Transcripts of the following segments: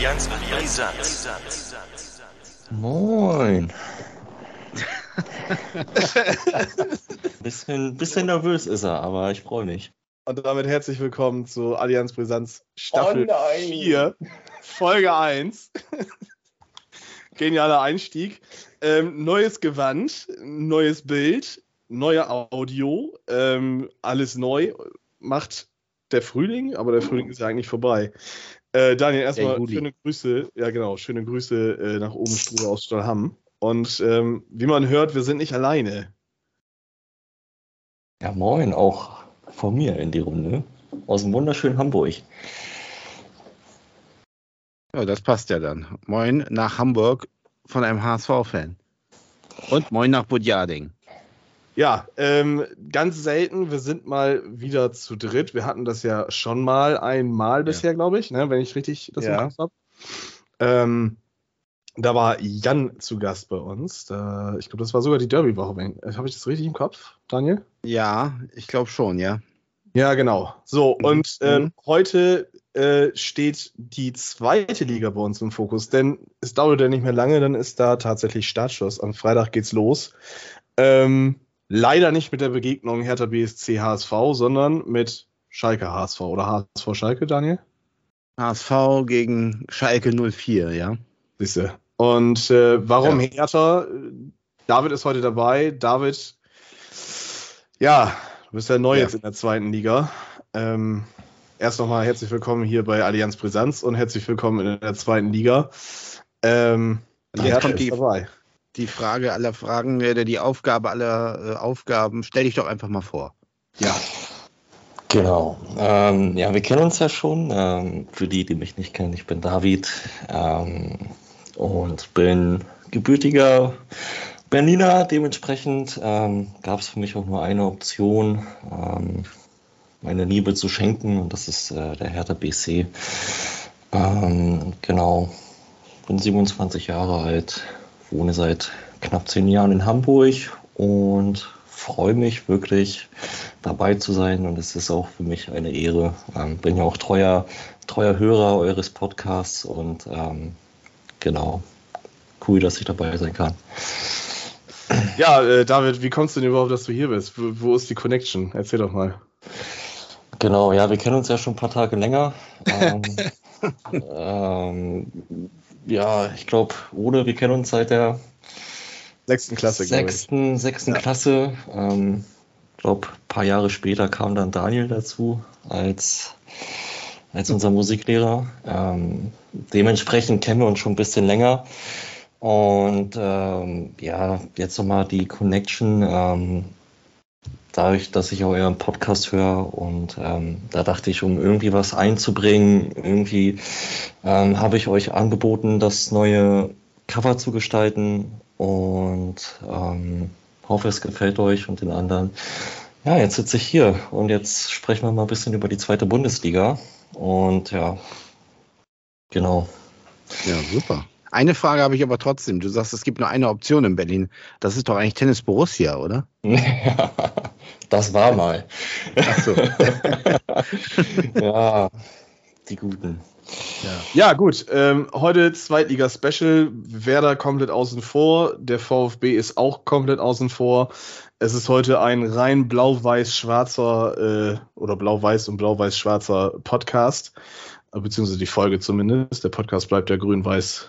Brisant. Moin. Bisschen nervös ist er, aber ich freue mich. Und damit herzlich willkommen zu Allianz Brisanz Staffel 4, Folge 1. Genialer Einstieg. Neues Gewand, neues Bild, neue Audio, alles neu. Macht der Frühling, aber der Frühling ist ja eigentlich vorbei. Daniel, erstmal schöne Grüße. Ja, genau, schöne Grüße nach oben, Strube aus Stallham. Und wie man hört, wir sind nicht alleine. Ja, moin, auch von mir in die Runde. Aus dem wunderschönen Hamburg. Ja, das passt ja dann. Moin nach Hamburg von einem HSV-Fan. Und moin nach Budjading. Ja, ganz selten. Wir sind mal wieder zu dritt. Wir hatten das ja schon mal einmal bisher, glaube ich, ne, wenn ich richtig das im Kopf habe. Da war Jan zu Gast bei uns. Ich glaube, das war sogar die Derby-Woche. Habe ich das richtig im Kopf, Daniel? Ja, ich glaube schon, ja. Ja, genau. So, und heute steht die zweite Liga bei uns im Fokus, denn es dauert ja nicht mehr lange, dann ist da tatsächlich Startschuss. Am Freitag geht's los. Leider nicht mit der Begegnung Hertha BSC HSV, sondern mit Schalke HSV oder HSV Schalke, Daniel? HSV gegen Schalke 04, ja. Siehste. Und warum Hertha? David ist heute dabei. David, ja, du bist ja neu jetzt in der zweiten Liga. Erst nochmal herzlich willkommen hier bei Allianz Brisanz und herzlich willkommen in der zweiten Liga. Jetzt kommt die Frage aller Fragen, die Aufgabe aller Aufgaben. Stell dich doch einfach mal vor. Ja. Genau. Ja, wir kennen uns ja schon. Für die mich nicht kennen, ich bin David und bin gebürtiger Berliner. Dementsprechend gab es für mich auch nur eine Option, meine Liebe zu schenken, und das ist der Hertha BSC. Genau. Bin 27 Jahre alt, wohne seit knapp 10 Jahren in Hamburg und freue mich wirklich, dabei zu sein, und es ist auch für mich eine Ehre. Bin ja auch treuer Hörer eures Podcasts und genau, cool, dass ich dabei sein kann. Ja, David, wie kommst du denn überhaupt, dass du hier bist? Wo ist die Connection? Erzähl doch mal. Genau, ja, wir kennen uns ja schon ein paar Tage länger. Ja, ich glaube, wir kennen uns seit der 6. Klasse, glaube ich. 6. Klasse. Ich glaube, ein paar Jahre später kam dann Daniel dazu als unser Musiklehrer. Dementsprechend kennen wir uns schon ein bisschen länger. Und ja, jetzt nochmal die Connection, dadurch, dass ich auch euren Podcast höre, und da dachte ich, um irgendwie was einzubringen, irgendwie habe ich euch angeboten, das neue Cover zu gestalten, und hoffe, es gefällt euch und den anderen. Ja, jetzt sitze ich hier und jetzt sprechen wir mal ein bisschen über die zweite Bundesliga, und ja, genau. Ja, super. Eine Frage habe ich aber trotzdem. Du sagst, es gibt nur eine Option in Berlin. Das ist doch eigentlich Tennis Borussia, oder? Ja, das war mal. Ach so. Ja, die Guten. Ja, gut. Heute Zweitliga-Special. Werder komplett außen vor. Der VfB ist auch komplett außen vor. Es ist heute ein rein blau-weiß-schwarzer oder blau-weiß und blau-weiß-schwarzer Podcast. Beziehungsweise die Folge zumindest. Der Podcast bleibt ja grün-weiß,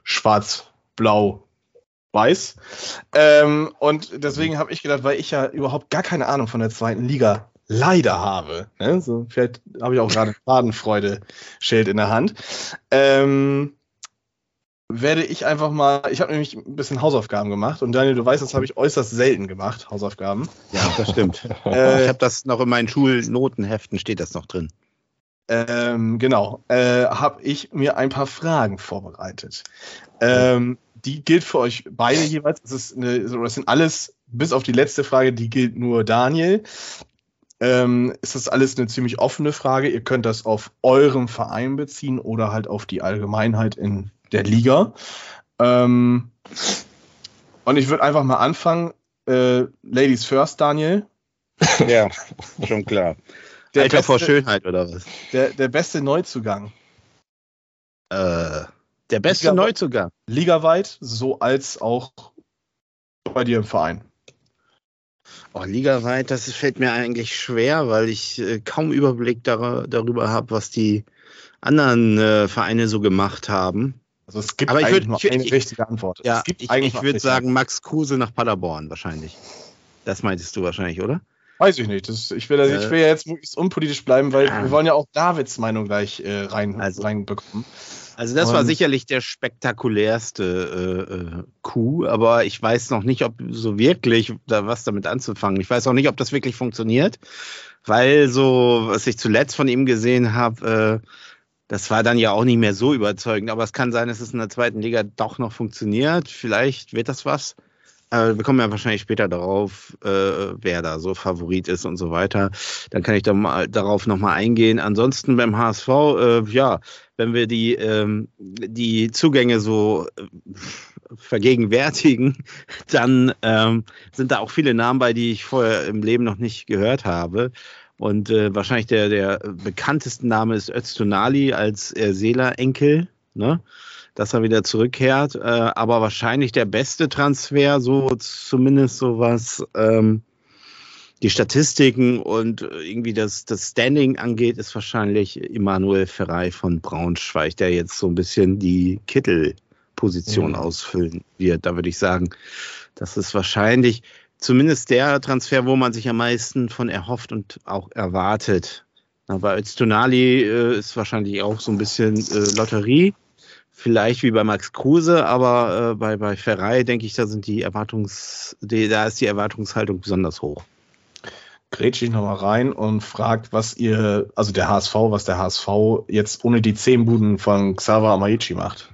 schwarz-blau-weiß. Und deswegen habe ich gedacht, weil ich ja überhaupt gar keine Ahnung von der zweiten Liga leider habe. Ne? So, vielleicht habe ich auch gerade Fadenfreude-Schild in der Hand. Werde ich einfach mal, ich habe nämlich ein bisschen Hausaufgaben gemacht, und Daniel, du weißt, das habe ich äußerst selten gemacht, Hausaufgaben. Ja, das stimmt. Ich habe das noch in meinen Schulnotenheften, steht das noch drin. Genau, habe ich mir ein paar Fragen vorbereitet. Die gilt für euch beide jeweils. Das sind alles, bis auf die letzte Frage, die gilt nur Daniel. Ist das alles eine ziemlich offene Frage. Ihr könnt das auf eurem Verein beziehen oder halt auf die Allgemeinheit in der Liga. Und ich würde einfach mal anfangen. Ladies first, Daniel. Ja, schon klar. Alter vor Schönheit oder was? Der beste Neuzugang. Der beste Neuzugang. Ligaweit, so als auch bei dir im Verein. Oh, ligaweit, das fällt mir eigentlich schwer, weil ich kaum Überblick darüber habe, was die anderen Vereine so gemacht haben. Also es gibt eigentlich nur eine richtige Antwort. Ja, ich würde sagen Max Kruse nach Paderborn wahrscheinlich. Das meintest du wahrscheinlich, oder? Weiß ich nicht. Ich will ja jetzt möglichst unpolitisch bleiben, weil wir wollen ja auch Davids Meinung gleich reinbekommen. Also das war sicherlich der spektakulärste Coup, aber ich weiß noch nicht, ob so wirklich was damit anzufangen. Ich weiß auch nicht, ob das wirklich funktioniert, weil so, was ich zuletzt von ihm gesehen habe, das war dann ja auch nicht mehr so überzeugend. Aber es kann sein, dass es in der zweiten Liga doch noch funktioniert. Vielleicht wird das was. Wir kommen ja wahrscheinlich später darauf, wer da so Favorit ist und so weiter. Dann kann ich darauf nochmal eingehen. Ansonsten beim HSV, wenn wir die Zugänge so vergegenwärtigen, dann sind da auch viele Namen bei, die ich vorher im Leben noch nicht gehört habe. Und wahrscheinlich der bekannteste Name ist Öztunali als Seeler-Enkel, ne? Dass er wieder zurückkehrt. Aber wahrscheinlich der beste Transfer, so zumindest so was die Statistiken und irgendwie das Standing angeht, ist wahrscheinlich Emanuel Ferrey von Braunschweig, der jetzt so ein bisschen die Kittel-Position ausfüllen wird. Da würde ich sagen, das ist wahrscheinlich zumindest der Transfer, wo man sich am meisten von erhofft und auch erwartet. Bei Öztunali ist wahrscheinlich auch so ein bisschen Lotterie. Vielleicht wie bei Max Kruse, aber bei Ferrey denke ich, da ist die Erwartungshaltung besonders hoch. Grätsche ich nochmal rein und fragt, was der HSV jetzt ohne die 10 Buden von Xaver Amaechi macht.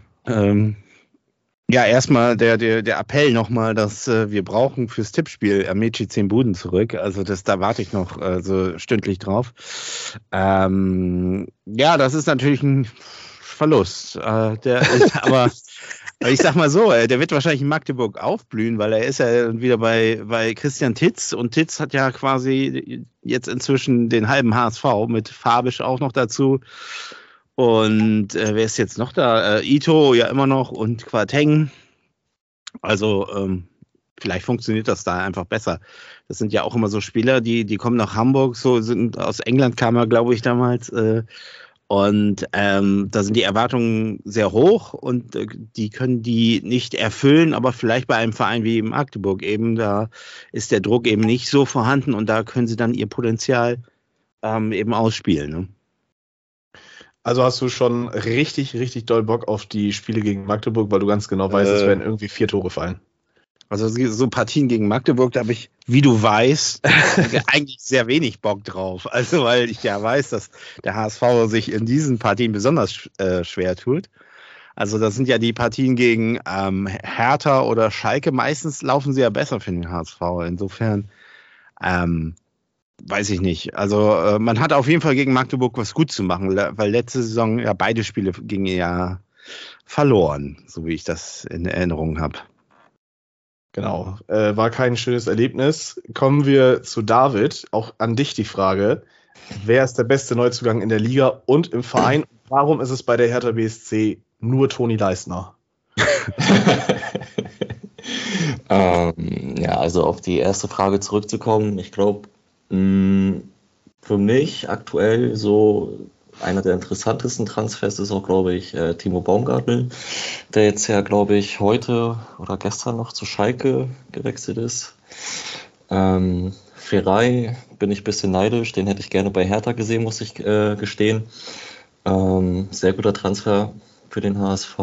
Erstmal der Appell nochmal, dass wir brauchen fürs Tippspiel Amaechi 10 Buden zurück. Also da warte ich noch stündlich drauf. Das ist natürlich ein Verlust. Aber ich sag mal so, der wird wahrscheinlich in Magdeburg aufblühen, weil er ist ja wieder bei Christian Titz und Titz hat ja quasi jetzt inzwischen den halben HSV mit Fabisch auch noch dazu. Und wer ist jetzt noch da? Ito ja immer noch und Quateng. Also vielleicht funktioniert das da einfach besser. Das sind ja auch immer so Spieler, die kommen nach Hamburg, sind aus England kam er, glaube ich, damals. Und da sind die Erwartungen sehr hoch und die können die nicht erfüllen, aber vielleicht bei einem Verein wie Magdeburg eben, da ist der Druck eben nicht so vorhanden und da können sie dann ihr Potenzial eben ausspielen. Ne? Also hast du schon richtig, richtig doll Bock auf die Spiele gegen Magdeburg, weil du ganz genau weißt, es werden irgendwie 4 Tore fallen. Also so Partien gegen Magdeburg, da habe ich, wie du weißt, eigentlich sehr wenig Bock drauf. Also weil ich ja weiß, dass der HSV sich in diesen Partien besonders schwer tut. Also das sind ja die Partien gegen Hertha oder Schalke. Meistens laufen sie ja besser für den HSV. Insofern weiß ich nicht. Also man hat auf jeden Fall gegen Magdeburg was gut zu machen, weil letzte Saison ja beide Spiele gingen ja verloren, so wie ich das in Erinnerung habe. Genau, war kein schönes Erlebnis. Kommen wir zu David. Auch an dich die Frage, wer ist der beste Neuzugang in der Liga und im Verein? Warum ist es bei der Hertha BSC nur Toni Leistner? Also auf die erste Frage zurückzukommen, ich glaube, für mich aktuell so einer der interessantesten Transfers ist auch, glaube ich, Timo Baumgartl, der jetzt ja, glaube ich, heute oder gestern noch zu Schalke gewechselt ist. Ferrey bin ich ein bisschen neidisch, den hätte ich gerne bei Hertha gesehen, muss ich gestehen. Sehr guter Transfer für den HSV.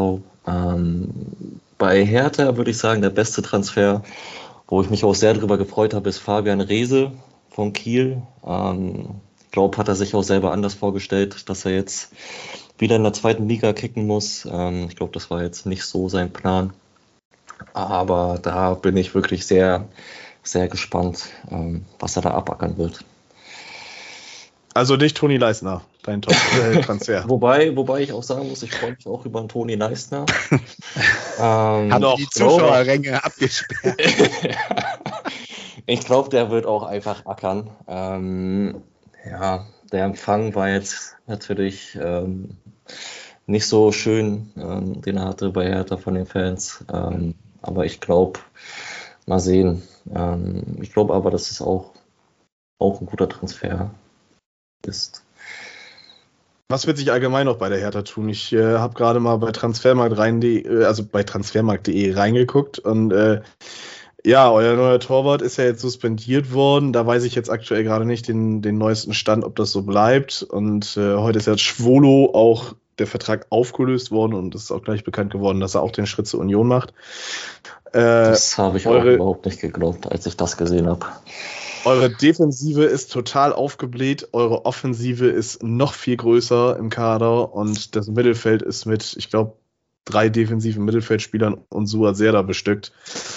Bei Hertha würde ich sagen, der beste Transfer, wo ich mich auch sehr darüber gefreut habe, ist Fabian Reese von Kiel. Ich glaube, hat er sich auch selber anders vorgestellt, dass er jetzt wieder in der zweiten Liga kicken muss. Ich glaube, das war jetzt nicht so sein Plan. Aber da bin ich wirklich sehr, sehr gespannt, was er da abackern wird. Also nicht Toni Leistner, dein Top-Transfer. wobei ich auch sagen muss, ich freue mich auch über einen Toni Leistner. Haben die Zuschauerränge abgesperrt. Ich glaube, der wird auch einfach ackern. Der Empfang war jetzt natürlich nicht so schön, den er hatte bei Hertha von den Fans. Aber ich glaube, mal sehen. Ich glaube aber, dass es auch ein guter Transfer ist. Was wird sich allgemein noch bei der Hertha tun? Ich habe gerade mal bei Transfermarkt.de reingeguckt und ja, euer neuer Torwart ist ja jetzt suspendiert worden. Da weiß ich jetzt aktuell gerade nicht den neuesten Stand, ob das so bleibt. Und heute ist ja Schwolo auch der Vertrag aufgelöst worden und es ist auch gleich bekannt geworden, dass er auch den Schritt zur Union macht. Das habe ich auch überhaupt nicht geglaubt, als ich das gesehen habe. Eure Defensive ist total aufgebläht, eure Offensive ist noch viel größer im Kader und das Mittelfeld ist mit, ich glaube, 3 defensiven Mittelfeldspielern und Suazerda bestückt.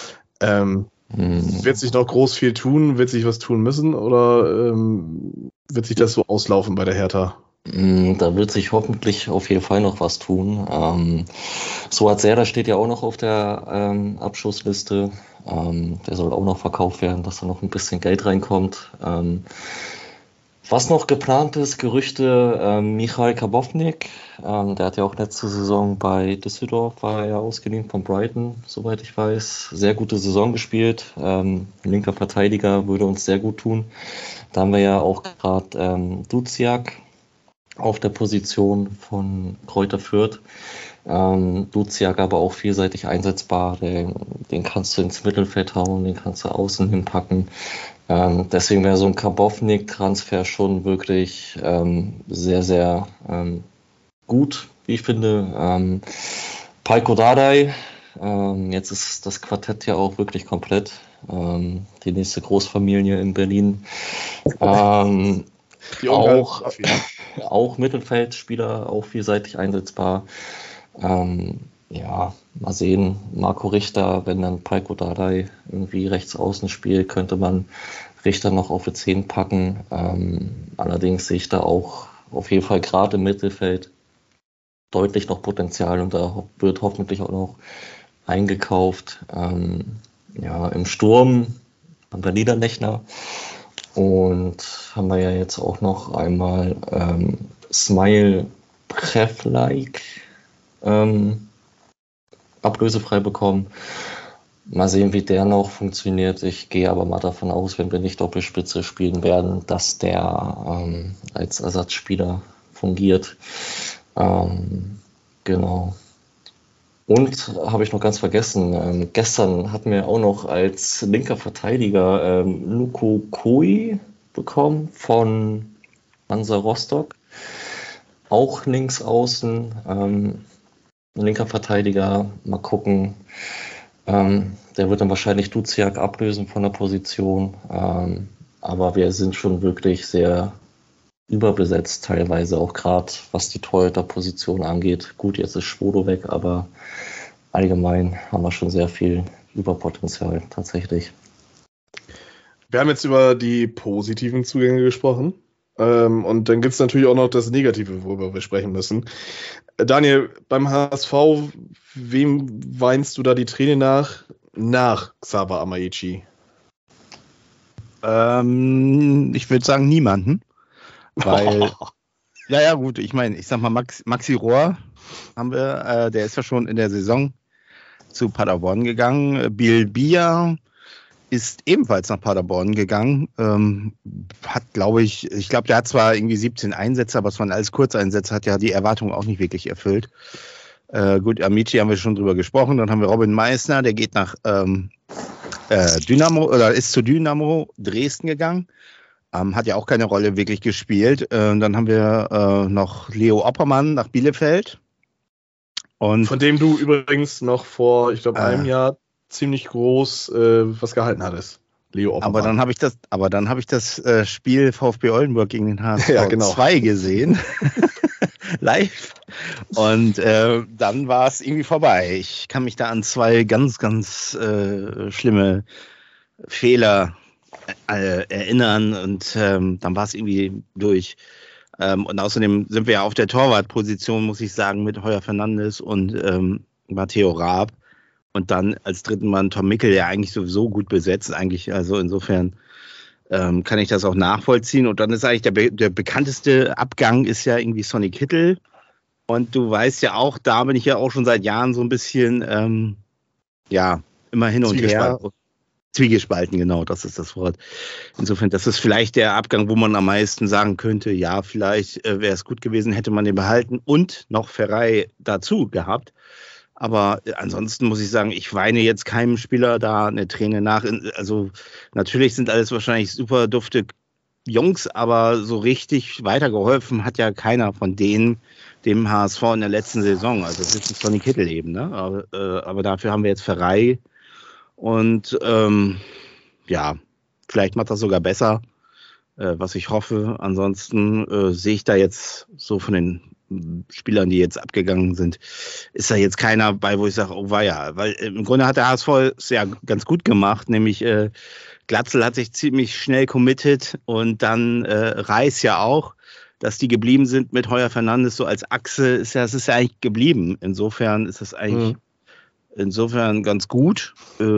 Wird sich noch groß viel tun? Wird sich was tun müssen? Oder wird sich das so auslaufen bei der Hertha? Da wird sich hoffentlich auf jeden Fall noch was tun. Suazerda steht ja auch noch auf der Abschussliste. Der soll auch noch verkauft werden, dass da noch ein bisschen Geld reinkommt. Was noch geplant ist, Gerüchte, Michail Karbovnik, der hat ja auch letzte Saison bei Düsseldorf, war er ja ausgeliehen von Brighton, soweit ich weiß. Sehr gute Saison gespielt, linker Verteidiger, würde uns sehr gut tun. Da haben wir ja auch gerade Duziak auf der Position von Kräuter Fürth. Duziak aber auch vielseitig einsetzbar, den kannst du ins Mittelfeld hauen, den kannst du außen hinpacken. Deswegen wäre so ein Karbovnik-Transfer schon wirklich sehr, sehr gut, wie ich finde. Pajko Dardai, jetzt ist das Quartett ja auch wirklich komplett. Die nächste Großfamilie in Berlin. Auch Mittelfeldspieler, auch vielseitig einsetzbar. Ja, mal sehen. Marco Richter, wenn dann Pajko Dardai irgendwie rechts außen spielt, könnte man Richter noch auf die 10 packen. Allerdings sehe ich da auch auf jeden Fall gerade im Mittelfeld deutlich noch Potenzial und da wird hoffentlich auch noch eingekauft. Ja, im Sturm haben wir Niederlechner und haben wir ja jetzt auch noch einmal Smile Prevlaik ablösefrei bekommen. Mal sehen, wie der noch funktioniert. Ich gehe aber mal davon aus, wenn wir nicht Doppelspitze spielen werden, dass der als Ersatzspieler fungiert. Genau. Und habe ich noch ganz vergessen, gestern hatten wir auch noch als linker Verteidiger Luko Koi bekommen von Hansa Rostock. Auch links außen, linker Verteidiger, mal gucken. Der wird dann wahrscheinlich Duziak ablösen von der Position. Aber wir sind schon wirklich sehr überbesetzt teilweise, auch gerade was die Torhüter-Position angeht. Gut, jetzt ist Schwodo weg, aber allgemein haben wir schon sehr viel Überpotenzial tatsächlich. Wir haben jetzt über die positiven Zugänge gesprochen. Und dann gibt es natürlich auch noch das Negative, worüber wir sprechen müssen. Daniel, beim HSV, wem weinst du da die Träne nach Xaver Amaichi? Ich würde sagen niemanden. Weil, ja gut, ich meine, ich sag mal, Maxi Rohr haben wir, der ist ja schon in der Saison zu Paderborn gegangen. Bilbia ist ebenfalls nach Paderborn gegangen. Hat, glaube ich, der hat zwar irgendwie 17 Einsätze, aber es waren alles Kurzeinsätze, hat ja die Erwartungen auch nicht wirklich erfüllt. Gut, Amici haben wir schon drüber gesprochen. Dann haben wir Robin Meissner, der geht nach Dynamo oder ist zu Dynamo Dresden gegangen. Hat ja auch keine Rolle wirklich gespielt. Dann haben wir noch Leo Oppermann nach Bielefeld. Und von dem du übrigens noch vor, ich glaube, einem Jahr ziemlich groß was gehalten hattest. Leo Oppermann. Aber dann habe ich das Spiel VfB Oldenburg gegen den HSV 2 gesehen. Live. Und dann war es irgendwie vorbei. Ich kann mich da an 2 ganz, ganz schlimme Fehler erinnern und dann war es irgendwie durch. Und außerdem sind wir ja auf der Torwartposition, muss ich sagen, mit Heuer Fernandes und Matteo Raab. Und dann als dritten Mann Tom Mickel, der eigentlich sowieso gut besetzt, eigentlich, also insofern kann ich das auch nachvollziehen. Und dann ist eigentlich der bekannteste Abgang ist ja irgendwie Sonny Kittel Und du weißt ja auch, da bin ich ja auch schon seit Jahren so ein bisschen, immer hin und her. Zwiegespalten, genau, das ist das Wort. Insofern, das ist vielleicht der Abgang, wo man am meisten sagen könnte, ja, vielleicht wäre es gut gewesen, hätte man den behalten und noch Ferrei dazu gehabt. Aber ansonsten muss ich sagen, ich weine jetzt keinem Spieler da eine Träne nach. Also natürlich sind alles wahrscheinlich super dufte Jungs, aber so richtig weitergeholfen hat ja keiner von denen dem HSV in der letzten Saison. Also das ist Sonny Kittel eben, ne? Aber dafür haben wir jetzt Ferrei. Und vielleicht macht das sogar besser, was ich hoffe. Ansonsten sehe ich da jetzt so von den Spielern, die jetzt abgegangen sind, ist da jetzt keiner bei, wo ich sage, oh weia. Weil im Grunde hat der HSV es ja ganz gut gemacht, nämlich Glatzel hat sich ziemlich schnell committed und dann Reis ja auch, dass die geblieben sind mit Heuer Fernandes so als Achse, es ist ja eigentlich geblieben. Insofern ist es eigentlich ganz gut,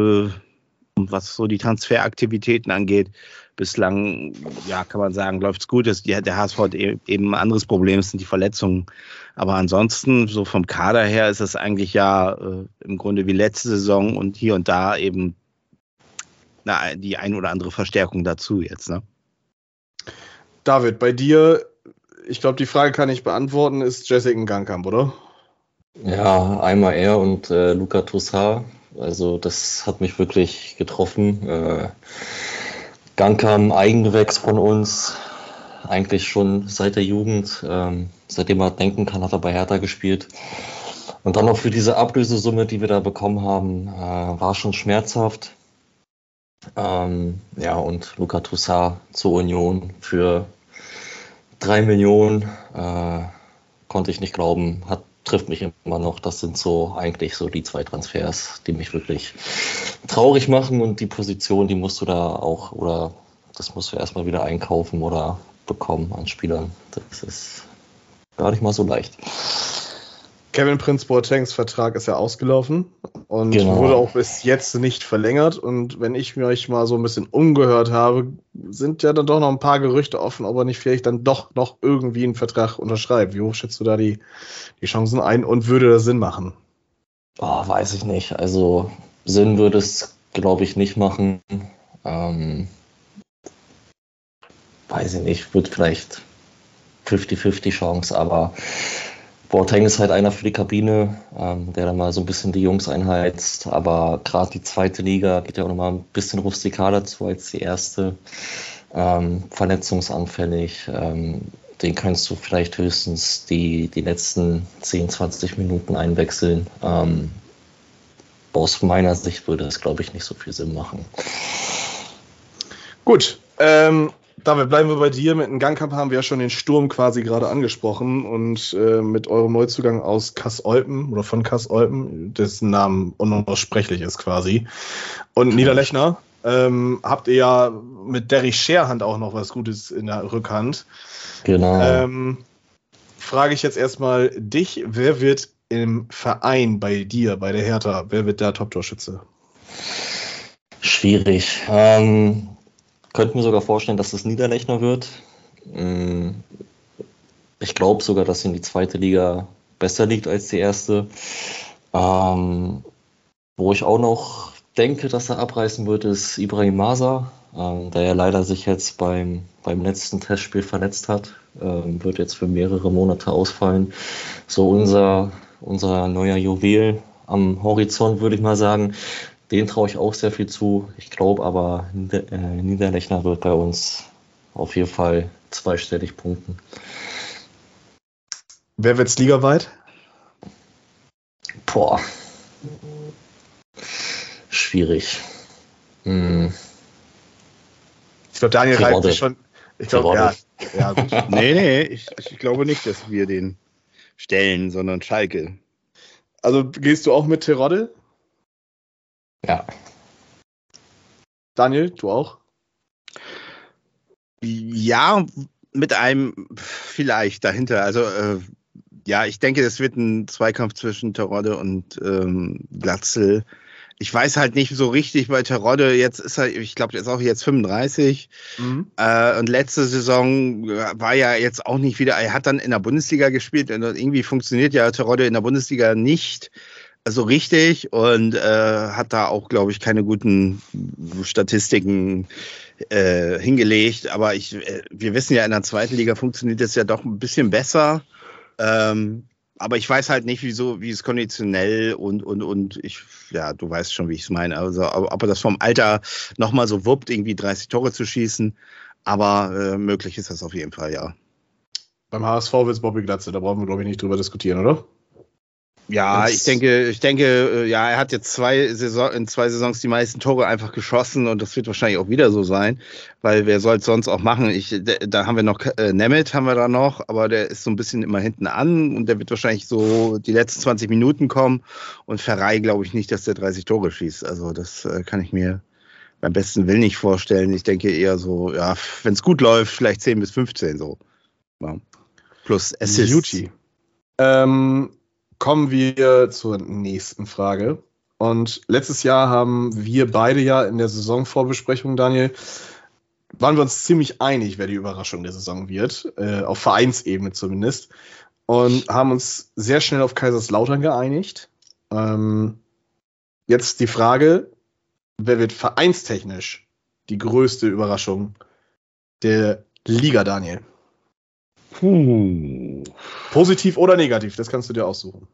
was so die Transferaktivitäten angeht. Bislang, kann man sagen, läuft es gut. Der HSV hat eben ein anderes Problem, es sind die Verletzungen. Aber ansonsten, so vom Kader her, ist es eigentlich im Grunde wie letzte Saison und hier und da eben die ein oder andere Verstärkung dazu jetzt. Ne? David, bei dir, ich glaube, die Frage kann ich beantworten, ist Jessica Gangkamp, oder? Ja, einmal er und Luca Toussaint. Also das hat mich wirklich getroffen. Gangkamp, Eigengewächs von uns, eigentlich schon seit der Jugend. Seitdem er denken kann, hat er bei Hertha gespielt. Und dann noch für diese Ablösesumme, die wir da bekommen haben, war schon schmerzhaft. Und Luca Toussaint zur Union für 3 Millionen konnte ich nicht glauben, trifft mich immer noch. Das sind so eigentlich so die 2 Transfers, die mich wirklich traurig machen, und die Position, die musst du da auch, oder das musst du erstmal wieder einkaufen oder bekommen an Spielern. Das ist gar nicht mal so leicht. Kevin Prince Boatengs Vertrag ist ja ausgelaufen und wurde auch bis jetzt nicht verlängert. Und wenn ich mich mal so ein bisschen umgehört habe, sind ja dann doch noch ein paar Gerüchte offen, ob er nicht vielleicht dann doch noch irgendwie einen Vertrag unterschreibt. Wie hoch schätzt du da die Chancen ein und würde das Sinn machen? Weiß ich nicht. Also Sinn würde es, glaube ich, nicht machen. Weiß ich nicht, wird vielleicht 50-50 Chance, aber Boateng ist halt einer für die Kabine, der dann mal so ein bisschen die Jungs einheizt, aber gerade die zweite Liga geht ja auch nochmal ein bisschen rustikaler zu als die erste, verletzungsanfällig, den kannst du vielleicht höchstens die letzten 10, 20 Minuten einwechseln. Aus meiner Sicht würde das, glaube ich, nicht so viel Sinn machen. Gut, David, bleiben wir bei dir. Mit dem Gangkamp haben wir ja schon den Sturm quasi gerade angesprochen und mit eurem Neuzugang aus Kass-Olpen oder von Kass-Olpen, dessen Namen unaussprechlich ist quasi. Und Niederlechner habt ihr ja mit Derry Scherhand auch noch was Gutes in der Rückhand. Genau. Frage ich jetzt erstmal dich, wer wird im Verein bei dir, bei der Hertha, wer wird der Top-Torschütze? Schwierig. Könnte mir sogar vorstellen, dass es Niederlechner wird. Ich glaube sogar, dass ihn die zweite Liga besser liegt als die erste. Wo ich auch noch denke, dass er abreißen wird, ist Ibrahim Masa, der ja leider sich jetzt beim letzten Testspiel verletzt hat. Wird jetzt für mehrere Monate ausfallen. So unser neuer Juwel am Horizont, würde ich mal sagen. Den traue ich auch sehr viel zu. Ich glaube aber, Niederlechner wird bei uns auf jeden Fall zweistellig punkten. Wer wird's ligaweit? Schwierig. Ich glaube, Daniel reibt sich schon. Ich glaube, ja. Gut. Nee, ich glaube nicht, dass wir den stellen, sondern Schalke. Also gehst du auch mit Terodde? Ja. Daniel, du auch? Ja, mit einem vielleicht dahinter. Also ich denke, es wird ein Zweikampf zwischen Terodde und Glatzel. ich weiß halt nicht so richtig bei Terodde, jetzt ist er, ich glaube, er ist auch jetzt 35 und letzte Saison war ja jetzt auch nicht wieder, er hat dann in der Bundesliga gespielt und irgendwie funktioniert ja Terodde in der Bundesliga nicht so richtig und hat da auch, glaube ich, keine guten Statistiken hingelegt, aber wir wissen ja, in der zweiten Liga funktioniert das ja doch ein bisschen besser, aber ich weiß halt nicht, wie es konditionell und du weißt schon, wie ich es meine, also ob er das vom Alter nochmal so wuppt, irgendwie 30 Tore zu schießen, aber möglich ist das auf jeden Fall, ja. Beim HSV wird es Bobby Glatze, da brauchen wir, glaube ich, nicht drüber diskutieren, oder? Ja, ich denke, ja, er hat jetzt in 2 Saisons die meisten Tore einfach geschossen und das wird wahrscheinlich auch wieder so sein, weil wer soll es sonst auch machen? Da haben wir noch Nemeth haben wir da noch, aber der ist so ein bisschen immer hinten an und der wird wahrscheinlich so die letzten 20 Minuten kommen und Ferrei glaube ich nicht, dass der 30 Tore schießt. Also das kann ich mir beim besten Willen nicht vorstellen. Ich denke eher so, ja, wenn es gut läuft, vielleicht 10 bis 15 so. Ja. Plus Assists. Kommen wir zur nächsten Frage. Und letztes Jahr haben wir beide ja in der Saisonvorbesprechung, Daniel, waren wir uns ziemlich einig, wer die Überraschung der Saison wird, auf Vereinsebene zumindest, und haben uns sehr schnell auf Kaiserslautern geeinigt. Jetzt die Frage, wer wird vereinstechnisch die größte Überraschung der Liga, Daniel? Positiv oder negativ, das kannst du dir aussuchen.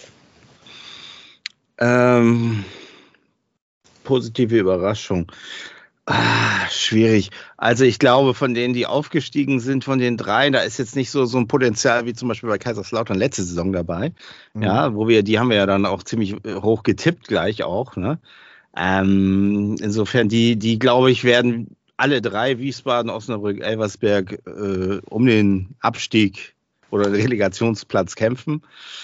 Positive Überraschung. Schwierig. Also ich glaube, von denen, die aufgestiegen sind, von den 3, da ist jetzt nicht so ein Potenzial wie zum Beispiel bei Kaiserslautern letzte Saison dabei. Ja, die haben wir ja dann auch ziemlich hoch getippt gleich auch. Ne? Insofern, die glaube ich, werden alle 3, Wiesbaden, Osnabrück, Elversberg, um den Abstieg oder den Relegationsplatz kämpfen.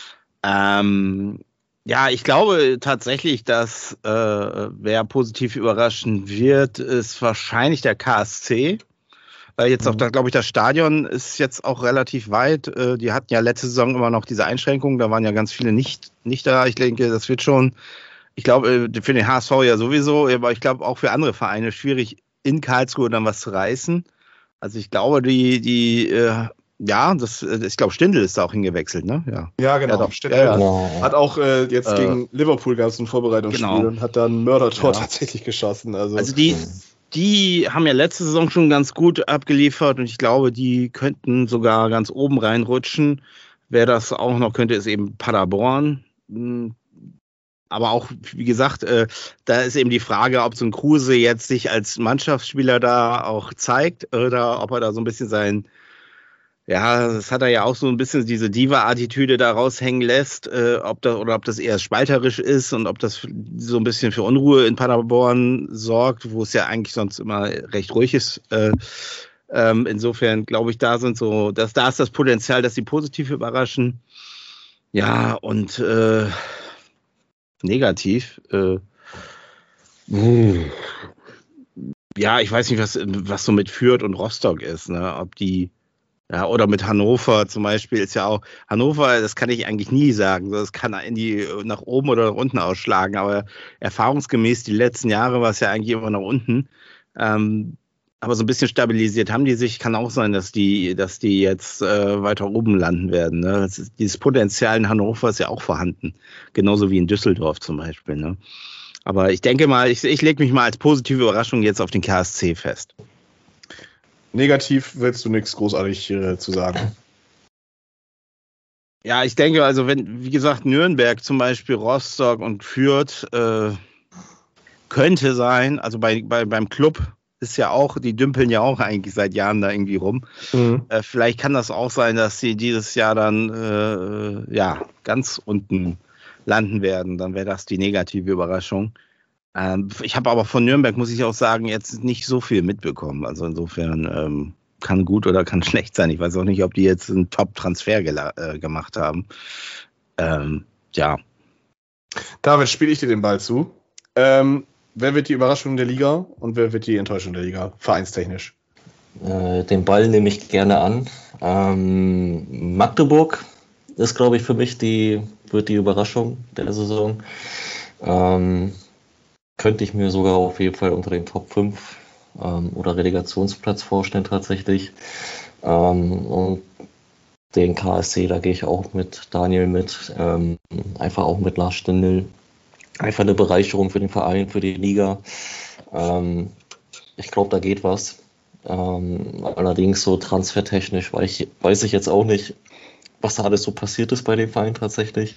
Ja, ich glaube tatsächlich, dass wer positiv überraschen wird, ist wahrscheinlich der KSC. Weil jetzt auch, glaube ich, das Stadion ist jetzt auch relativ weit. Die hatten ja letzte Saison immer noch diese Einschränkungen, da waren ja ganz viele nicht da. Ich denke, das wird schon, ich glaube, für den HSV ja sowieso, aber ich glaube auch für andere Vereine schwierig, in Karlsruhe dann was zu reißen. Also ich glaube, ich glaube, Stindl ist da auch hingewechselt, ne? Ja, genau. Ja, Stindl Genau. hat auch jetzt gegen Liverpool gab es ein Vorbereitungsspiel und hat dann ein Mördertor Ja. tatsächlich geschossen. Also die haben ja letzte Saison schon ganz gut abgeliefert und ich glaube, die könnten sogar ganz oben reinrutschen. Wer das auch noch könnte, ist eben Paderborn. Aber auch, wie gesagt, da ist eben die Frage, ob so ein Kruse jetzt sich als Mannschaftsspieler da auch zeigt oder ob er da so ein bisschen das hat er ja auch so ein bisschen diese Diva-Attitüde da raushängen lässt, ob das eher spalterisch ist und ob das so ein bisschen für Unruhe in Paderborn sorgt, wo es ja eigentlich sonst immer recht ruhig ist. Insofern glaube ich, da ist das Potenzial, dass sie positiv überraschen. Ja, und negativ. Ja, ich weiß nicht, was so mit Fürth und Rostock ist, ne? Ob die, ja, oder mit Hannover zum Beispiel ist ja auch, Hannover, das kann ich eigentlich nie sagen, das kann nach oben oder nach unten ausschlagen, aber erfahrungsgemäß die letzten Jahre war es ja eigentlich immer nach unten. Aber so ein bisschen stabilisiert haben die sich, kann auch sein, dass die jetzt weiter oben landen werden. Ne? Dieses Potenzial in Hannover ist ja auch vorhanden, genauso wie in Düsseldorf zum Beispiel. Ne? Aber ich denke mal, ich lege mich mal als positive Überraschung jetzt auf den KSC fest. Negativ willst du nichts großartig zu sagen. Ja, ich denke, also wenn, wie gesagt, Nürnberg zum Beispiel, Rostock und Fürth könnte sein, also beim Club ist ja auch, die dümpeln ja auch eigentlich seit Jahren da irgendwie rum. Vielleicht kann das auch sein, dass sie dieses Jahr dann ganz unten landen werden. Dann wäre das die negative Überraschung. Ich habe aber von Nürnberg, muss ich auch sagen, jetzt nicht so viel mitbekommen. Also insofern kann gut oder kann schlecht sein. Ich weiß auch nicht, ob die jetzt einen Top-Transfer gemacht haben. Ja. David, spiele ich dir den Ball zu. Wer wird die Überraschung der Liga und wer wird die Enttäuschung der Liga, vereinstechnisch? Den Ball nehme ich gerne an. Magdeburg ist, glaube ich, für mich wird die Überraschung der Saison. könnte ich mir sogar auf jeden Fall unter den Top 5 oder Relegationsplatz vorstellen tatsächlich. Und den KSC, da gehe ich auch mit Daniel mit. Einfach auch mit Lars Stindl. Einfach eine Bereicherung für den Verein, für die Liga. Ich glaube, da geht was. Allerdings so transfertechnisch weiß ich jetzt auch nicht, was da alles so passiert ist bei dem Verein tatsächlich.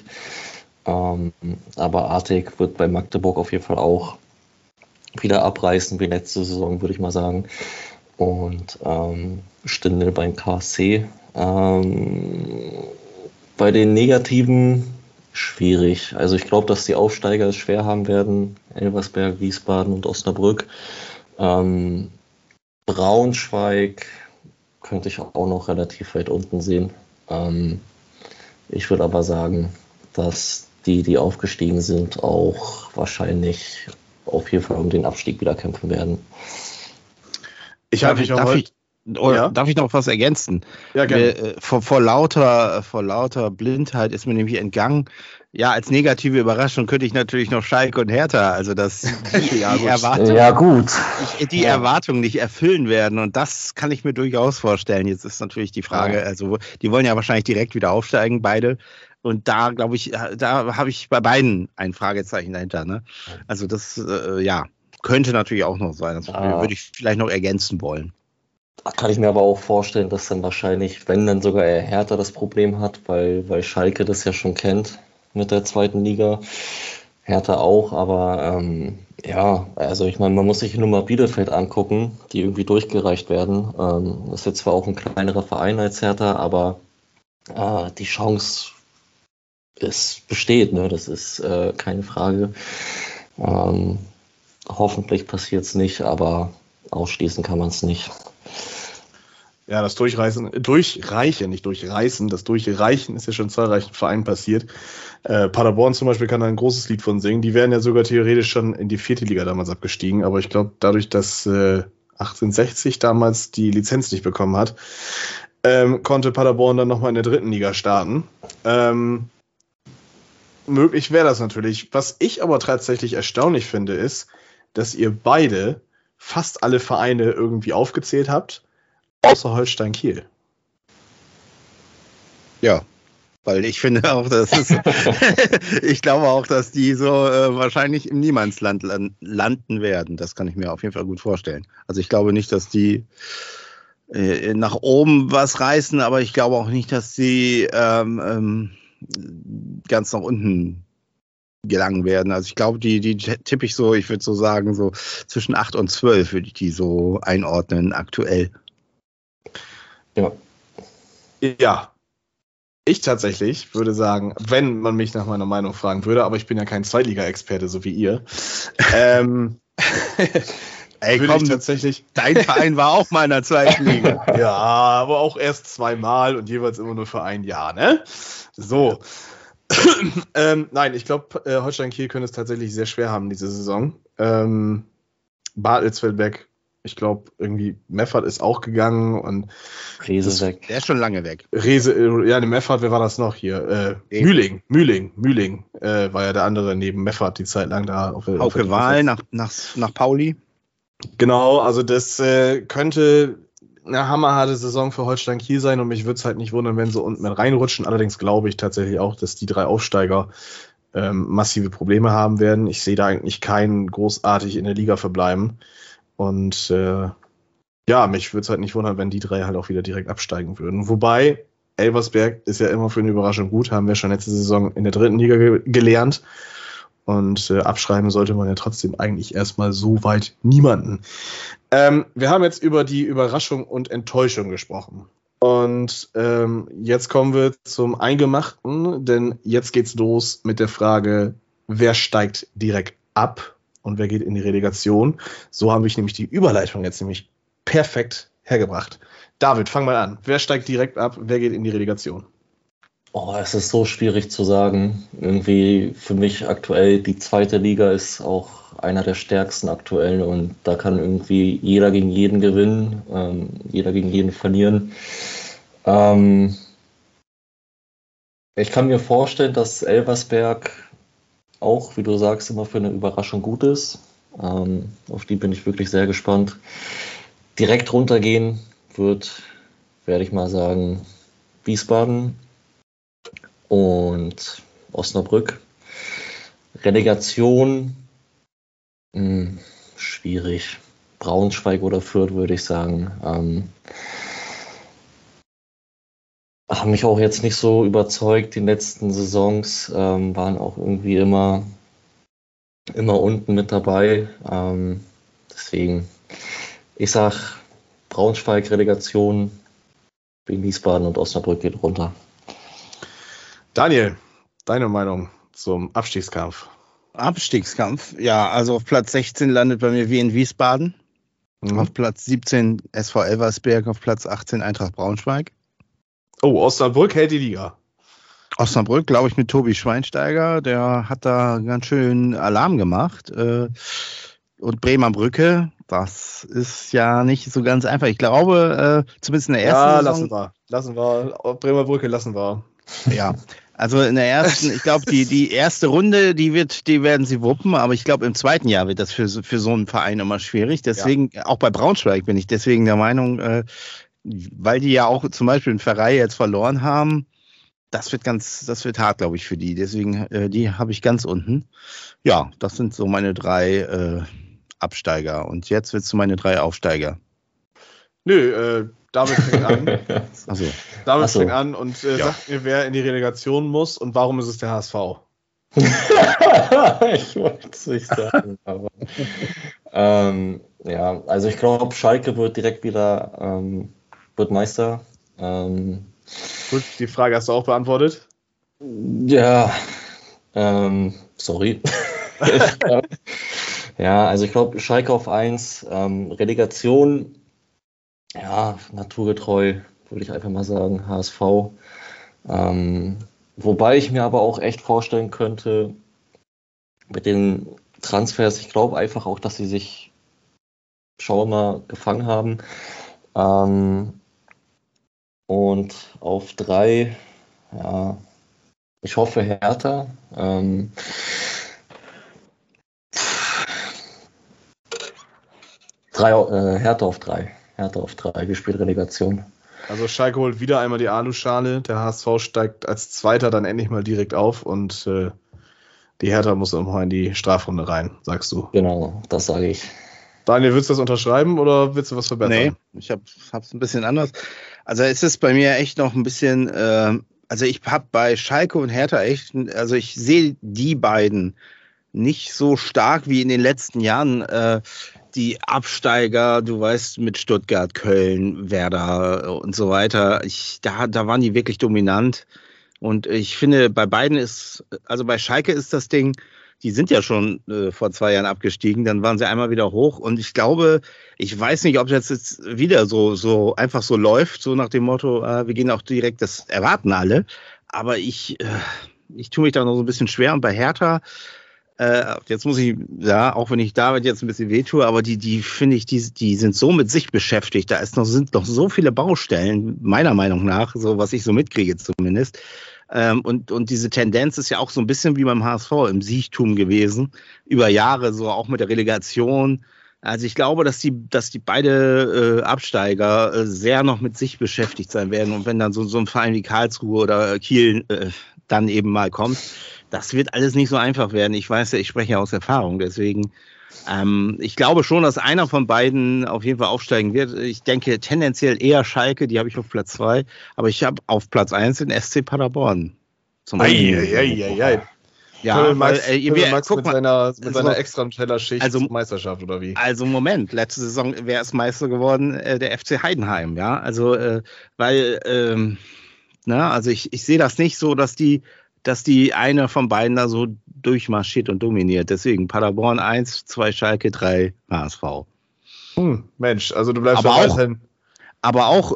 Aber Artig wird bei Magdeburg auf jeden Fall auch wieder abreißen wie letzte Saison, würde ich mal sagen. Und Stindl beim KSC. Bei den Negativen schwierig. Also ich glaube, dass die Aufsteiger es schwer haben werden. Elversberg, Wiesbaden und Osnabrück. Braunschweig könnte ich auch noch relativ weit unten sehen. Ich würde aber sagen, dass die aufgestiegen sind, auch wahrscheinlich auf jeden Fall um den Abstieg wieder kämpfen werden. Darf ich noch was ergänzen? Ja, gerne. Vor lauter Blindheit ist mir nämlich entgangen. Ja, als negative Überraschung könnte ich natürlich noch Schalke und Hertha, also dass die Erwartungen nicht erfüllen werden. Und das kann ich mir durchaus vorstellen. Jetzt ist natürlich die Frage, also die wollen ja wahrscheinlich direkt wieder aufsteigen, beide. Und da, glaube ich, da habe ich bei beiden ein Fragezeichen dahinter. Ne? Also das, könnte natürlich auch noch sein. Das würde ich vielleicht noch ergänzen wollen. Da kann ich mir aber auch vorstellen, dass dann wahrscheinlich, wenn dann sogar eher Hertha das Problem hat, weil Schalke das ja schon kennt mit der zweiten Liga. Hertha auch, aber also ich meine, man muss sich nur mal Bielefeld angucken, die irgendwie durchgereicht werden. Das ist jetzt zwar auch ein kleinerer Verein als Hertha, aber die Chance besteht, ne? Das ist keine Frage. Hoffentlich passiert es nicht, aber ausschließen kann man es nicht. Ja, das Durchreichen ist ja schon zahlreichen Vereinen passiert. Paderborn zum Beispiel kann da ein großes Lied von singen. Die wären ja sogar theoretisch schon in die 4. Liga damals abgestiegen, aber ich glaube, dadurch, dass 1860 damals die Lizenz nicht bekommen hat, konnte Paderborn dann nochmal in der 3. Liga starten. Möglich wäre das natürlich. Was ich aber tatsächlich erstaunlich finde, ist, dass ihr beide fast alle Vereine irgendwie aufgezählt habt, außer Holstein Kiel. Ja, weil ich finde auch, ich glaube auch, dass die so wahrscheinlich im Niemandsland landen werden. Das kann ich mir auf jeden Fall gut vorstellen. Also ich glaube nicht, dass die nach oben was reißen, aber ich glaube auch nicht, dass die ganz nach unten gelangen werden. Also ich glaube, die tippe ich so, ich würde so sagen, so zwischen 8 und 12 würde ich die so einordnen aktuell. Ja. Ich tatsächlich würde sagen, wenn man mich nach meiner Meinung fragen würde, aber ich bin ja kein Zweitliga-Experte, so wie ihr. Ey, komm, tatsächlich. Dein Verein war auch mal in der 2. Liga. Ja, aber auch erst 2-mal und jeweils immer nur für ein Jahr, ne? So. Nein, ich glaube, Holstein Kiel könnte es tatsächlich sehr schwer haben diese Saison. Bartels fällt weg. Ich glaube, irgendwie Meffert ist auch gegangen und Rehse weg. Der ist schon lange weg. Meffert, wer war das noch hier? Mühling war ja der andere neben Meffert die Zeit lang da. Hauke Wahl nach Pauli. Genau, also das könnte eine hammerharte Saison für Holstein Kiel sein und mich würde es halt nicht wundern, wenn sie unten mit reinrutschen. Allerdings glaube ich tatsächlich auch, dass die 3 Aufsteiger massive Probleme haben werden. Ich sehe da eigentlich keinen großartig in der Liga verbleiben. Und mich würde es halt nicht wundern, wenn die 3 halt auch wieder direkt absteigen würden. Wobei, Elversberg ist ja immer für eine Überraschung gut, haben wir schon letzte Saison in der 3. Liga gelernt. Und abschreiben sollte man ja trotzdem eigentlich erstmal so weit niemanden. Wir haben jetzt über die Überraschung und Enttäuschung gesprochen. Und jetzt kommen wir zum Eingemachten, denn jetzt geht's los mit der Frage, wer steigt direkt ab und wer geht in die Relegation. So habe ich nämlich die Überleitung jetzt nämlich perfekt hergebracht. David, fang mal an. Wer steigt direkt ab, wer geht in die Relegation? Es ist so schwierig zu sagen. Irgendwie für mich aktuell, die 2. Liga ist auch einer der stärksten aktuell und da kann irgendwie jeder gegen jeden gewinnen, jeder gegen jeden verlieren. Ich kann mir vorstellen, dass Elversberg auch, wie du sagst, immer für eine Überraschung gut ist. Auf die bin ich wirklich sehr gespannt. Direkt runtergehen werde ich mal sagen, Wiesbaden und Osnabrück. Relegation, schwierig. Braunschweig oder Fürth, würde ich sagen. Haben mich auch jetzt nicht so überzeugt. Die letzten Saisons waren auch irgendwie immer unten mit dabei. Deswegen, ich sag Braunschweig, Relegation, Wiesbaden und Osnabrück geht runter. Daniel, deine Meinung zum Abstiegskampf? Abstiegskampf, ja, also auf Platz 16 landet bei mir Wien Wiesbaden, auf Platz 17 SV Elversberg, auf Platz 18 Eintracht Braunschweig. Oh, Osnabrück hält die Liga. Osnabrück, glaube ich, mit Tobi Schweinsteiger, der hat da ganz schön Alarm gemacht. Und Bremer Brücke, das ist ja nicht so ganz einfach. Ich glaube, zumindest in der ersten Saison... Lassen wir. Bremer Brücke lassen wir. Ja, also in der ersten, ich glaube, die erste Runde, die werden sie wuppen, aber ich glaube, im zweiten Jahr wird das für so einen Verein immer schwierig. Deswegen, auch bei Braunschweig bin ich deswegen der Meinung, weil die ja auch zum Beispiel in Pfarrei jetzt verloren haben, das wird hart, glaube ich, für die. Deswegen, die habe ich ganz unten. Ja, das sind so meine 3 Absteiger. Und jetzt wird es meine 3 Aufsteiger. Nö, David fängt an. Achso. David fängt an und sagt mir, wer in die Relegation muss und warum ist es der HSV? Ich wollte es nicht sagen, aber ja, also ich glaube, Schalke wird direkt wieder wird Meister. Gut, die Frage hast du auch beantwortet. Ja, sorry. Ja, also ich glaube, Schalke auf 1, Relegation, ja, naturgetreu, würde ich einfach mal sagen, HSV. Wobei ich mir aber auch echt vorstellen könnte, mit den Transfers, ich glaube einfach auch, dass sie sich mal gefangen haben. Und auf 3, ja, ich hoffe Hertha. Hertha auf 3. Hertha auf 3, gespielt Relegation. Also Schalke holt wieder einmal die Aluschale. Der HSV steigt als Zweiter dann endlich mal direkt auf und die Hertha muss nochmal in die Strafrunde rein, sagst du. Genau, das sage ich. Daniel, willst du das unterschreiben oder willst du was verbessern? Nee, ich hab's ein bisschen anders. Also es ist bei mir echt noch ein bisschen, also ich habe bei Schalke und Hertha echt, also ich sehe die beiden nicht so stark wie in den letzten Jahren. Die Absteiger, du weißt, mit Stuttgart, Köln, Werder und so weiter, da waren die wirklich dominant. Und ich finde, bei beiden also bei Schalke ist das Ding, die sind ja schon vor 2 Jahren abgestiegen, dann waren sie einmal wieder hoch. Und ich glaube, ich weiß nicht, ob das jetzt wieder so einfach so läuft, so nach dem Motto, wir gehen auch direkt, das erwarten alle. Aber ich tue mich da noch so ein bisschen schwer. Und bei Hertha, jetzt muss ich, ja, auch wenn ich David jetzt ein bisschen wehtue, aber die finde ich, die sind so mit sich beschäftigt. Sind noch so viele Baustellen, meiner Meinung nach, so was ich so mitkriege zumindest. Und diese Tendenz ist ja auch so ein bisschen wie beim HSV im Siechtum gewesen, über Jahre, so auch mit der Relegation. Also ich glaube, dass die beide Absteiger sehr noch mit sich beschäftigt sein werden. Und wenn dann so ein Verein wie Karlsruhe oder Kiel dann eben mal kommt, das wird alles nicht so einfach werden. Ich weiß ja, ich spreche ja aus Erfahrung, deswegen ich glaube schon, dass einer von beiden auf jeden Fall aufsteigen wird. Ich denke tendenziell eher Schalke, die habe ich auf Platz 2, aber ich habe auf Platz 1 den SC Paderborn. Eieieiei. Ja, Max guck mit mal, seiner extra Tellerschicht also, Meisterschaft oder wie? Also Moment, letzte Saison wäre es Meister geworden, der FC Heidenheim, ja. Also, weil, also ich sehe das nicht so, dass die eine von beiden da so durchmarschiert und dominiert. Deswegen Paderborn 1, 2 Schalke, 3 HSV. Mensch, also du bleibst aber auch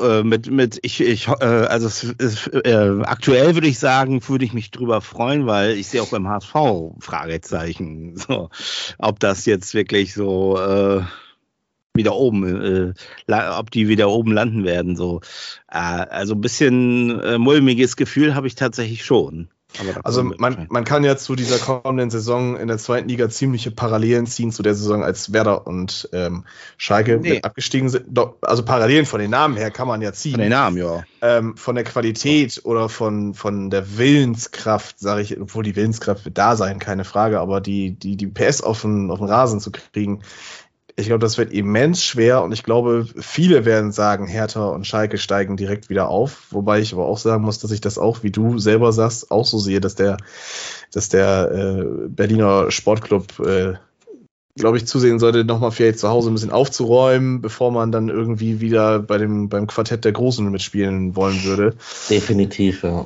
aktuell würde ich sagen, würde ich mich drüber freuen, weil ich sehe auch beim HSV Fragezeichen, so, ob das jetzt wirklich so wieder oben, ob die wieder oben landen werden, so. Also ein bisschen mulmiges Gefühl habe ich tatsächlich schon. Also man kann ja zu dieser kommenden Saison in der zweiten Liga ziemliche Parallelen ziehen zu der Saison, als Werder und Schalke mit abgestiegen sind. Doch, also Parallelen von den Namen her kann man ja ziehen. Von den Namen, ja. Von der Qualität oder von der Willenskraft, sage ich, obwohl die Willenskraft wird da sein, keine Frage, aber die PS auf den Rasen zu kriegen, ich glaube, das wird immens schwer und ich glaube, viele werden sagen, Hertha und Schalke steigen direkt wieder auf, wobei ich aber auch sagen muss, dass ich das auch, wie du selber sagst, auch so sehe, dass der Berliner Sportclub, glaube ich, zusehen sollte, nochmal vielleicht zu Hause ein bisschen aufzuräumen, bevor man dann irgendwie wieder beim Quartett der Großen mitspielen wollen würde. Definitiv, ja.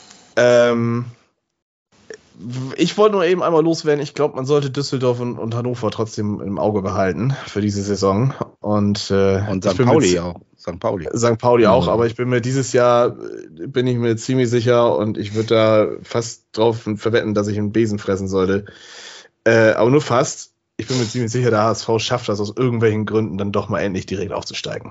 Ich wollte nur eben einmal loswerden, ich glaube, man sollte Düsseldorf und Hannover trotzdem im Auge behalten für diese Saison. Und St. Pauli auch. St. Pauli auch, aber ich bin mir dieses Jahr, bin ich mir ziemlich sicher und ich würde da fast drauf verwetten, dass ich einen Besen fressen sollte. Aber nur fast. Ich bin mir ziemlich sicher, der HSV schafft das aus irgendwelchen Gründen dann doch mal endlich direkt aufzusteigen.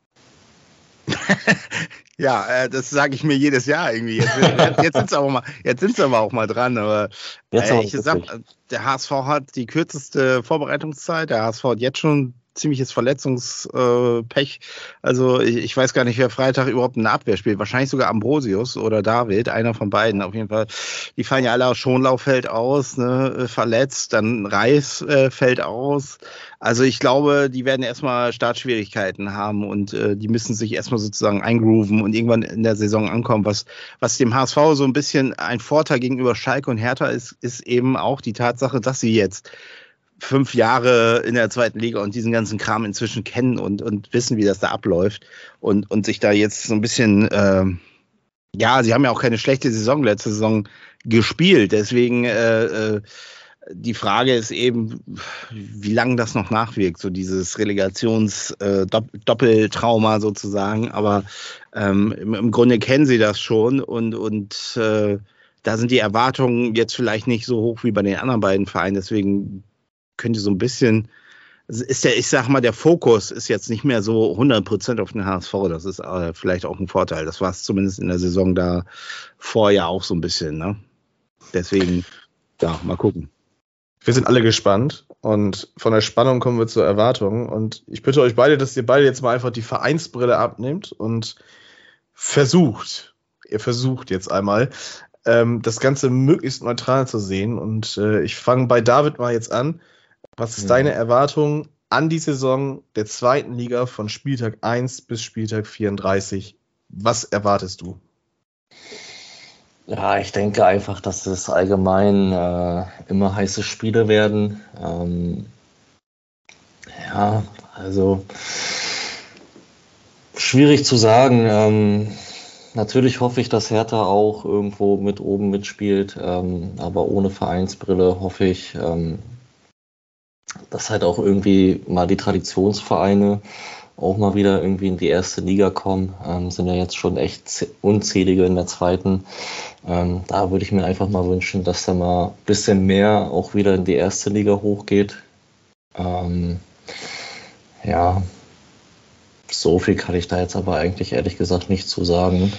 Ja, das sage ich mir jedes Jahr irgendwie. Jetzt sind sie aber auch mal dran. Aber der HSV hat die kürzeste Vorbereitungszeit. Der HSV hat jetzt schon ziemliches Verletzungspech. Also ich weiß gar nicht, wer Freitag überhaupt eine Abwehr spielt. Wahrscheinlich sogar Ambrosius oder David, einer von beiden. Auf jeden Fall. Die fallen ja alle aus. Schonlau fällt aus, ne, verletzt. Dann Reis fällt aus. Also ich glaube, die werden erstmal Startschwierigkeiten haben und die müssen sich erstmal sozusagen eingrooven und irgendwann in der Saison ankommen. Was dem HSV so ein bisschen ein Vorteil gegenüber Schalke und Hertha ist eben auch die Tatsache, dass sie jetzt 5 Jahre in der zweiten Liga und diesen ganzen Kram inzwischen kennen und wissen, wie das da abläuft und sich da jetzt so ein bisschen, sie haben ja auch keine schlechte Saison letzte Saison gespielt, deswegen die Frage ist eben, wie lange das noch nachwirkt, so dieses Relegations-Doppeltrauma sozusagen, aber im Grunde kennen sie das schon und da sind die Erwartungen jetzt vielleicht nicht so hoch wie bei den anderen beiden Vereinen, deswegen könnte so ein bisschen, ich sag mal, der Fokus ist jetzt nicht mehr so 100% auf den HSV. Das ist vielleicht auch ein Vorteil. Das war es zumindest in der Saison da vorher auch so ein bisschen. Ne? Deswegen, ja, mal gucken. Wir sind alle gespannt und von der Spannung kommen wir zur Erwartung. Und ich bitte euch beide, dass ihr beide jetzt mal einfach die Vereinsbrille abnehmt und ihr versucht jetzt einmal, das Ganze möglichst neutral zu sehen. Und ich fange bei David mal jetzt an. Was ist deine Erwartung an die Saison der zweiten Liga von Spieltag 1 bis Spieltag 34? Was erwartest du? Ja, ich denke einfach, dass es allgemein immer heiße Spiele werden. Also schwierig zu sagen. Natürlich hoffe ich, dass Hertha auch irgendwo mit oben mitspielt, aber ohne Vereinsbrille hoffe ich, dass halt auch irgendwie mal die Traditionsvereine auch mal wieder irgendwie in die erste Liga kommen. Sind ja jetzt schon echt unzählige in der zweiten. Da würde ich mir einfach mal wünschen, dass da mal ein bisschen mehr auch wieder in die erste Liga hochgeht. So viel kann ich da jetzt aber eigentlich ehrlich gesagt nicht zu sagen.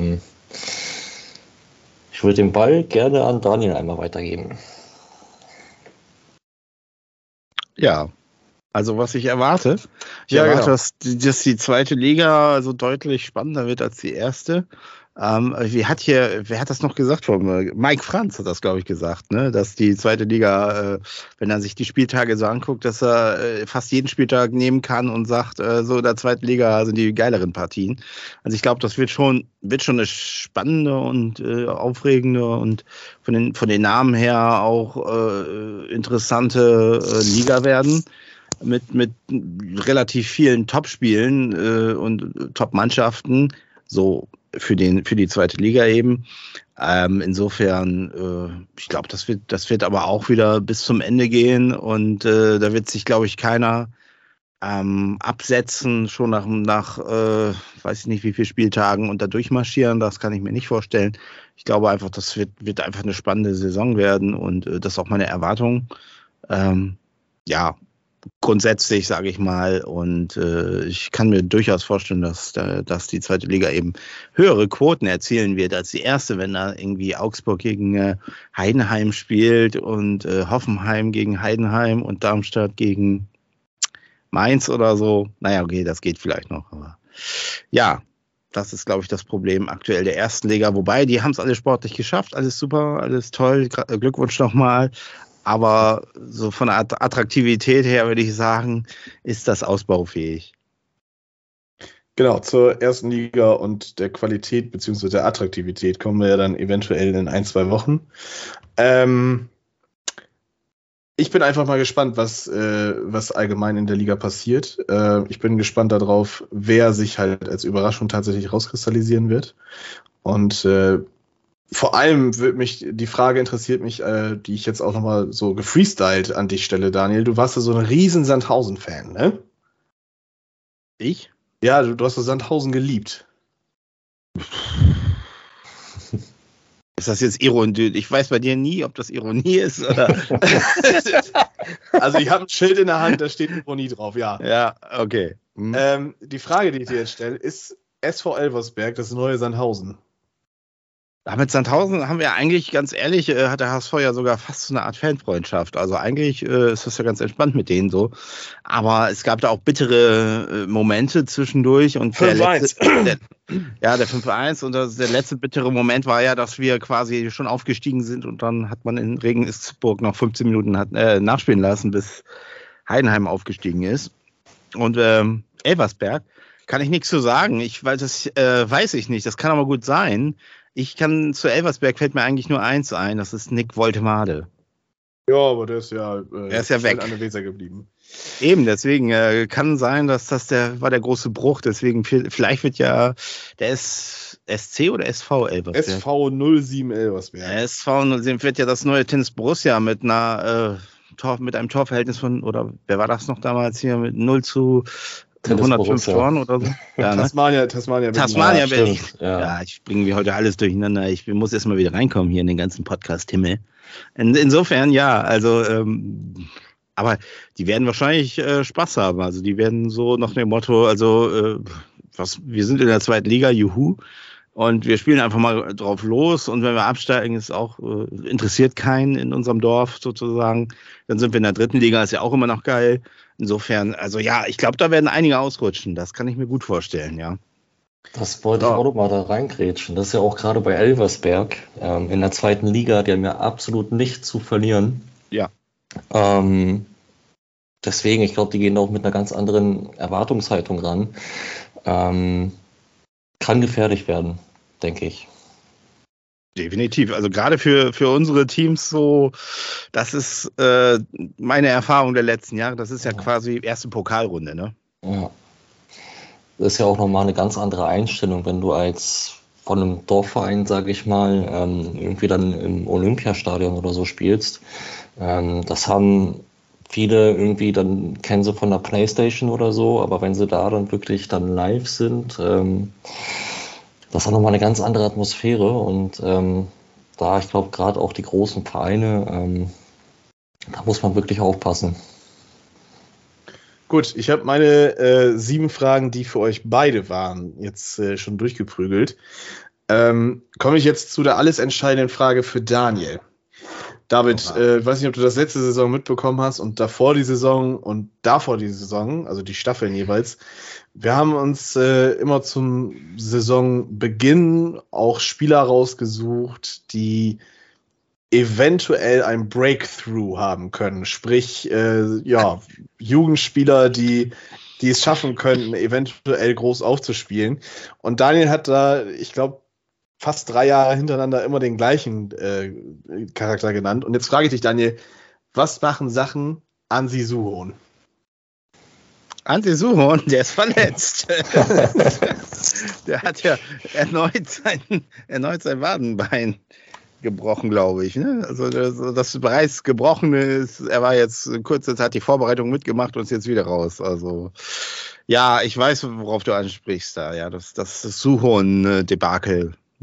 Ich würde den Ball gerne an Daniel einmal weitergeben. Ja, also was ich erwarte. Ich erwarte, dass die zweite Liga so deutlich spannender wird als die erste. Wer hat das noch gesagt? Mike Franz hat das, glaube ich, gesagt, ne? Dass die zweite Liga, wenn er sich die Spieltage so anguckt, dass er fast jeden Spieltag nehmen kann und sagt, so in der zweiten Liga sind die geileren Partien. Also ich glaube, das wird schon eine spannende und aufregende und von den Namen her auch interessante Liga werden. Mit relativ vielen Top-Spielen und Top-Mannschaften, so für die zweite Liga eben. Insofern, ich glaube, das wird aber auch wieder bis zum Ende gehen und da wird sich, glaube ich, keiner absetzen, schon nach weiß ich nicht wie viele Spieltagen und da durchmarschieren, das kann ich mir nicht vorstellen. Ich glaube einfach, das wird einfach eine spannende Saison werden und das ist auch meine Erwartung. grundsätzlich, sage ich mal. Und ich kann mir durchaus vorstellen, dass die zweite Liga eben höhere Quoten erzielen wird als die erste, wenn da irgendwie Augsburg gegen Heidenheim spielt und Hoffenheim gegen Heidenheim und Darmstadt gegen Mainz oder so. Naja, okay, das geht vielleicht noch. Aber ja, das ist, glaube ich, das Problem aktuell der ersten Liga. Wobei, die haben es alle sportlich geschafft. Alles super, alles toll. Glückwunsch nochmal. Aber so von der Attraktivität her würde ich sagen, ist das ausbaufähig. Genau, zur ersten Liga und der Qualität bzw. der Attraktivität kommen wir ja dann eventuell in 1-2 Wochen. Ich bin einfach mal gespannt, was allgemein in der Liga passiert. Ich bin gespannt darauf, wer sich halt als Überraschung tatsächlich rauskristallisieren wird. Und vor allem die Frage interessiert mich, die ich jetzt auch nochmal so gefreestylt an dich stelle, Daniel. Du warst ja so ein riesen Sandhausen-Fan, ne? Ich? Ja, du hast so Sandhausen geliebt. Ist das jetzt Ironie? Ich weiß bei dir nie, ob das Ironie ist oder. Also ich habe ein Schild in der Hand, da steht Ironie drauf, ja. Ja, okay. Die Frage, die ich dir jetzt stelle, ist SV Elversberg das neue Sandhausen? Mit Sandhausen haben wir eigentlich, ganz ehrlich, hat der HSV ja sogar fast so eine Art Fanfreundschaft. Also eigentlich ist das ja ganz entspannt mit denen so. Aber es gab da auch bittere Momente zwischendurch. Und 5-1. Der 5-1. Und der letzte bittere Moment war ja, dass wir quasi schon aufgestiegen sind. Und dann hat man in Regensburg noch 15 Minuten nachspielen lassen, bis Heidenheim aufgestiegen ist. Und Elversberg kann ich nichts zu sagen. Weiß ich nicht. Das kann aber gut sein. Zu Elversberg fällt mir eigentlich nur eins ein, das ist Nick Woltemade. Ja, aber der ist ja weg an der Weser geblieben. Eben, deswegen kann sein, dass das war der große Bruch, deswegen vielleicht wird ja der SC oder SV Elversberg? SV 07 Elversberg. SV 07 wird ja das neue Tennis Borussia mit einem Torverhältnis von, oder wer war das noch damals hier, mit 0-105 Toren oder so. Ja, Tasmania Berlin. Ja, ich bringe mir heute alles durcheinander. Ich muss erstmal wieder reinkommen hier in den ganzen Podcast-Himmel. Insofern, ja, also, aber die werden wahrscheinlich Spaß haben. Also die werden so nach dem Motto, also wir sind in der zweiten Liga, juhu. Und wir spielen einfach mal drauf los. Und wenn wir absteigen, ist auch interessiert keinen in unserem Dorf sozusagen. Dann sind wir in der dritten Liga, ist ja auch immer noch geil. Insofern, also ja, ich glaube, da werden einige ausrutschen. Das kann ich mir gut vorstellen, ja. Das wollte ich auch noch mal da reingrätschen. Das ist ja auch gerade bei Elversberg in der zweiten Liga, die haben ja absolut nichts zu verlieren. Ja. Deswegen, ich glaube, die gehen auch mit einer ganz anderen Erwartungshaltung ran. Kann gefährlich werden, denke ich. Definitiv. Also gerade für unsere Teams so, das ist meine Erfahrung der letzten Jahre. Das ist ja quasi erste Pokalrunde, ne? Ja. Das ist ja auch nochmal eine ganz andere Einstellung, wenn du von einem Dorfverein, sage ich mal, irgendwie dann im Olympiastadion oder so spielst. Das haben viele irgendwie, dann kennen sie von der Playstation oder so, aber wenn sie da dann wirklich dann live sind, das hat nochmal eine ganz andere Atmosphäre und da, ich glaube, gerade auch die großen Vereine, da muss man wirklich aufpassen. Gut, ich habe meine 7 Fragen, die für euch beide waren, jetzt schon durchgeprügelt. Komme ich jetzt zu der alles entscheidenden Frage für Daniel. David, weiß nicht, ob du das letzte Saison mitbekommen hast und davor die Saison und davor die Saison, also die Staffeln jeweils. Wir haben uns immer zum Saisonbeginn auch Spieler rausgesucht, die eventuell ein Breakthrough haben können. Sprich, Jugendspieler, die es schaffen könnten, eventuell groß aufzuspielen. Und Daniel hat da, ich glaube, fast 3 Jahre hintereinander immer den gleichen Charakter genannt. Und jetzt frage ich dich, Daniel, was machen Sachen Ansi Suhohn? Ansi Suhohn, der ist verletzt. Der hat ja erneut sein Wadenbein gebrochen, glaube ich. Ne? Also das bereits gebrochene ist, er war jetzt kurze Zeit die Vorbereitung mitgemacht und ist jetzt wieder raus. Also ja, ich weiß, worauf du ansprichst da. Ja, das Suhohn-Debakel.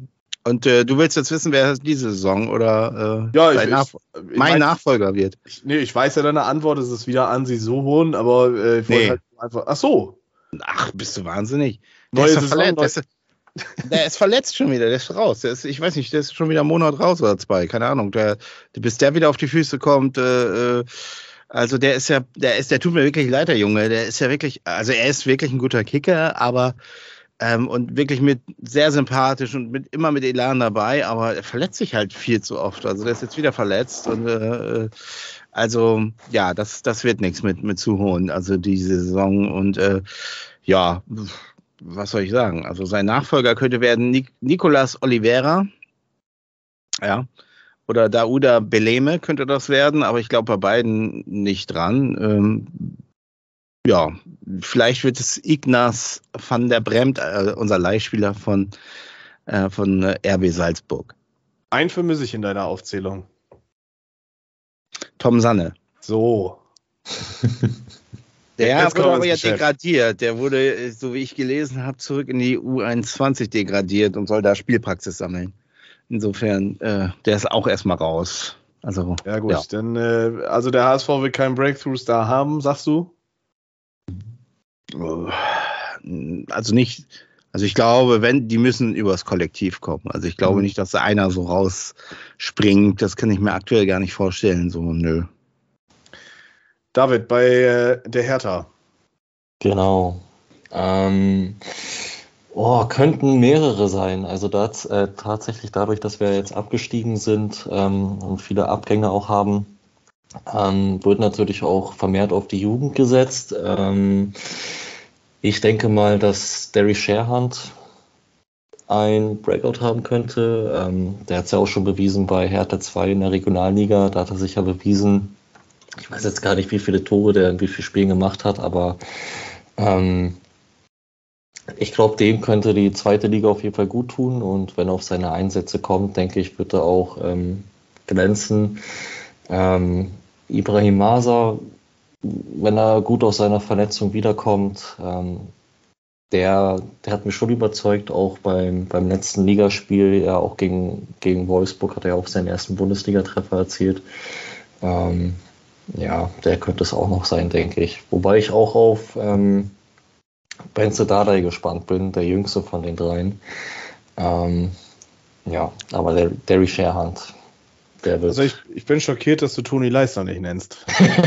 Und du willst jetzt wissen, wer diese Saison oder mein Nachfolger wird? Ich weiß ja deine Antwort, es ist wieder Ansi Sohon, aber ich wollte halt einfach. Ach so. Ach, bist du wahnsinnig. Der ist verletzt schon wieder, der ist raus. Ich weiß nicht, der ist schon wieder einen Monat raus oder 2, keine Ahnung. Bis der wieder auf die Füße kommt, also der tut mir wirklich leid, der Junge. Der ist ja wirklich, also er ist wirklich ein guter Kicker, aber und wirklich sehr sympathisch und immer mit Elan dabei, aber er verletzt sich halt viel zu oft. Also der ist jetzt wieder verletzt und also ja, das wird nichts mit Suhon, also diese Saison und ja, was soll ich sagen? Also sein Nachfolger könnte werden Nicolas Oliveira, ja, oder Daouda Beleme könnte das werden, aber ich glaube bei beiden nicht dran. Ja, vielleicht wird es Ignaz van der Bremt, unser Leihspieler von RB Salzburg. Einen vermisse ich in deiner Aufzählung. Tom Sanne. So. Der wurde aber ja degradiert. Der wurde, so wie ich gelesen habe, zurück in die U21 degradiert und soll da Spielpraxis sammeln. Insofern, der ist auch erstmal raus. Also, ja gut, dann also der HSV will keinen Breakthrough-Star haben, sagst du? Also nicht, also ich glaube, die müssen übers Kollektiv kommen. Also ich glaube nicht, dass da einer so rausspringt. Das kann ich mir aktuell gar nicht vorstellen. So, nö. David, bei der Hertha. Genau. Könnten mehrere sein. Also das tatsächlich dadurch, dass wir jetzt abgestiegen sind und viele Abgänge auch haben, wird natürlich auch vermehrt auf die Jugend gesetzt. Ich denke mal, dass Derry Sherhand ein Breakout haben könnte. Der hat es ja auch schon bewiesen bei Hertha 2 in der Regionalliga. Da hat er sich ja bewiesen, ich weiß jetzt gar nicht, wie viele Tore der in wie vielen Spielen gemacht hat, aber ich glaube, dem könnte die zweite Liga auf jeden Fall gut tun und wenn er auf seine Einsätze kommt, denke ich, wird er auch glänzen. Ibrahim Maza, wenn er gut aus seiner Verletzung wiederkommt, der hat mich schon überzeugt, auch beim letzten Ligaspiel, ja auch gegen Wolfsburg hat er auch seinen ersten Bundesliga-Treffer erzielt. Ja, der könnte es auch noch sein, denke ich. Wobei ich auch auf Benze Dardai gespannt bin, der jüngste von den dreien. Ja, aber der Derry Sherhand, der wird... Also ich bin schockiert, dass du Toni Leisner nicht nennst.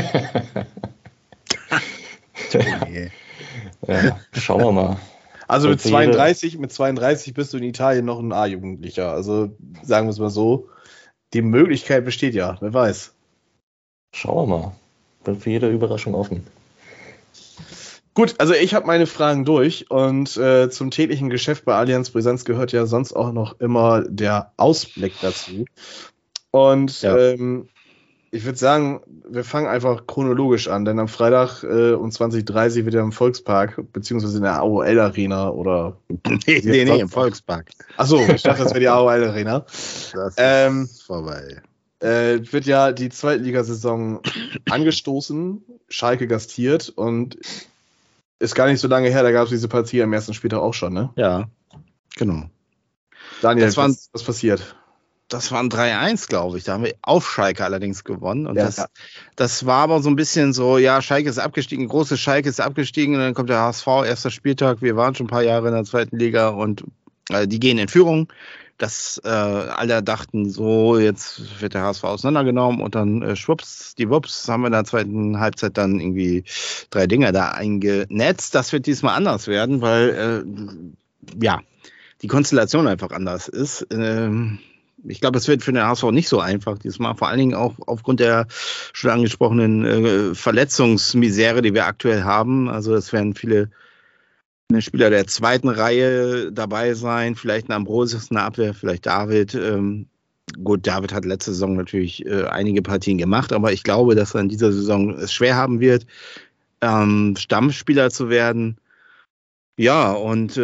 Ja, schauen wir mal. Also mit 32 bist du in Italien noch ein A-Jugendlicher. Also sagen wir es mal so, die Möglichkeit besteht ja, wer weiß. Schauen wir mal. Bin für jede Überraschung offen. Gut, also ich habe meine Fragen durch und zum täglichen Geschäft bei Allianz Brisanz gehört ja sonst auch noch immer der Ausblick dazu. Und ich würde sagen, wir fangen einfach chronologisch an, denn am Freitag um 20:30 wird ja im Volkspark, beziehungsweise in der AOL Arena oder... Nee, im Volkspark. Achso, ich dachte, das wäre die AOL Arena. Das ist vorbei. Wird ja die Zweitligasaison angestoßen, Schalke gastiert und ist gar nicht so lange her, da gab es diese Partie am ersten Spieltag auch schon, ne? Ja, genau. Daniel, was passiert? Das waren 3-1, glaube ich. Da haben wir auf Schalke allerdings gewonnen. Und das war aber so ein bisschen so, ja, Schalke ist abgestiegen, große Schalke ist abgestiegen und dann kommt der HSV, erster Spieltag. Wir waren schon ein paar Jahre in der zweiten Liga und die gehen in Führung. Alle dachten so, jetzt wird der HSV auseinandergenommen und dann schwupps, haben wir in der zweiten Halbzeit dann irgendwie 3 Dinger da eingenetzt. Das wird diesmal anders werden, weil die Konstellation einfach anders ist. Ich glaube, es wird für den HSV nicht so einfach diesmal, vor allen Dingen auch aufgrund der schon angesprochenen Verletzungsmisere, die wir aktuell haben. Also es werden viele Spieler der zweiten Reihe dabei sein, vielleicht ein Ambrosius in der Abwehr, vielleicht David. Gut, David hat letzte Saison natürlich einige Partien gemacht, aber ich glaube, dass er in dieser Saison es schwer haben wird, Stammspieler zu werden. Ja, und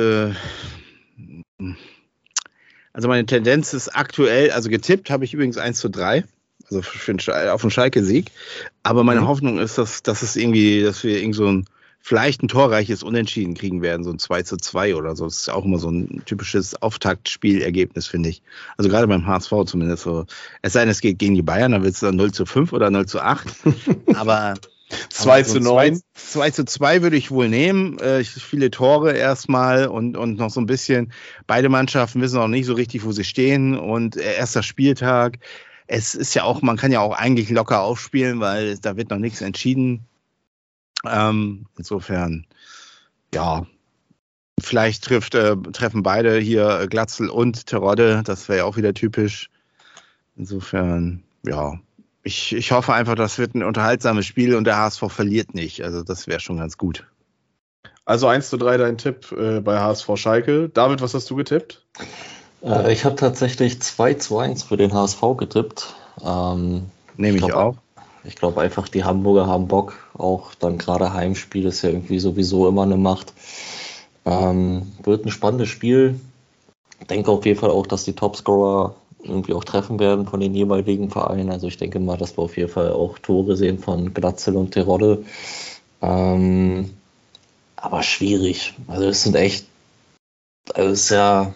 also meine Tendenz ist aktuell, also getippt habe ich übrigens 1:3, also auf den Schalke-Sieg. Aber meine Hoffnung ist, dass wir irgendwie so ein vielleicht ein torreiches Unentschieden kriegen werden, so ein 2:2 oder so. Das ist ja auch immer so ein typisches Auftaktspielergebnis, finde ich. Also gerade beim HSV zumindest so. Es sei denn, es geht gegen die Bayern, dann wird es dann 0:5 oder 0:8. Aber 2:9. 2:2 würde ich wohl nehmen. Viele Tore erstmal und noch so ein bisschen. Beide Mannschaften wissen auch nicht so richtig, wo sie stehen. Und erster Spieltag. Es ist ja auch, man kann ja auch eigentlich locker aufspielen, weil da wird noch nichts entschieden. Insofern, ja, vielleicht treffen beide hier Glatzel und Terodde. Das wäre ja auch wieder typisch. Insofern, ja. Ich hoffe einfach, das wird ein unterhaltsames Spiel und der HSV verliert nicht. Also das wäre schon ganz gut. Also 1:3 dein Tipp bei HSV Schalke. David, was hast du getippt? Ich habe tatsächlich 2:1 für den HSV getippt. Nehme ich auch. Ich glaube einfach, die Hamburger haben Bock. Auch dann gerade Heimspiel ist ja irgendwie sowieso immer eine Macht. Wird ein spannendes Spiel. Ich denke auf jeden Fall auch, dass die Topscorer irgendwie auch treffen werden von den jeweiligen Vereinen. Also ich denke mal, dass wir auf jeden Fall auch Tore sehen von Glatzel und Terodde. Aber schwierig. Also es sind echt, also es ist ja,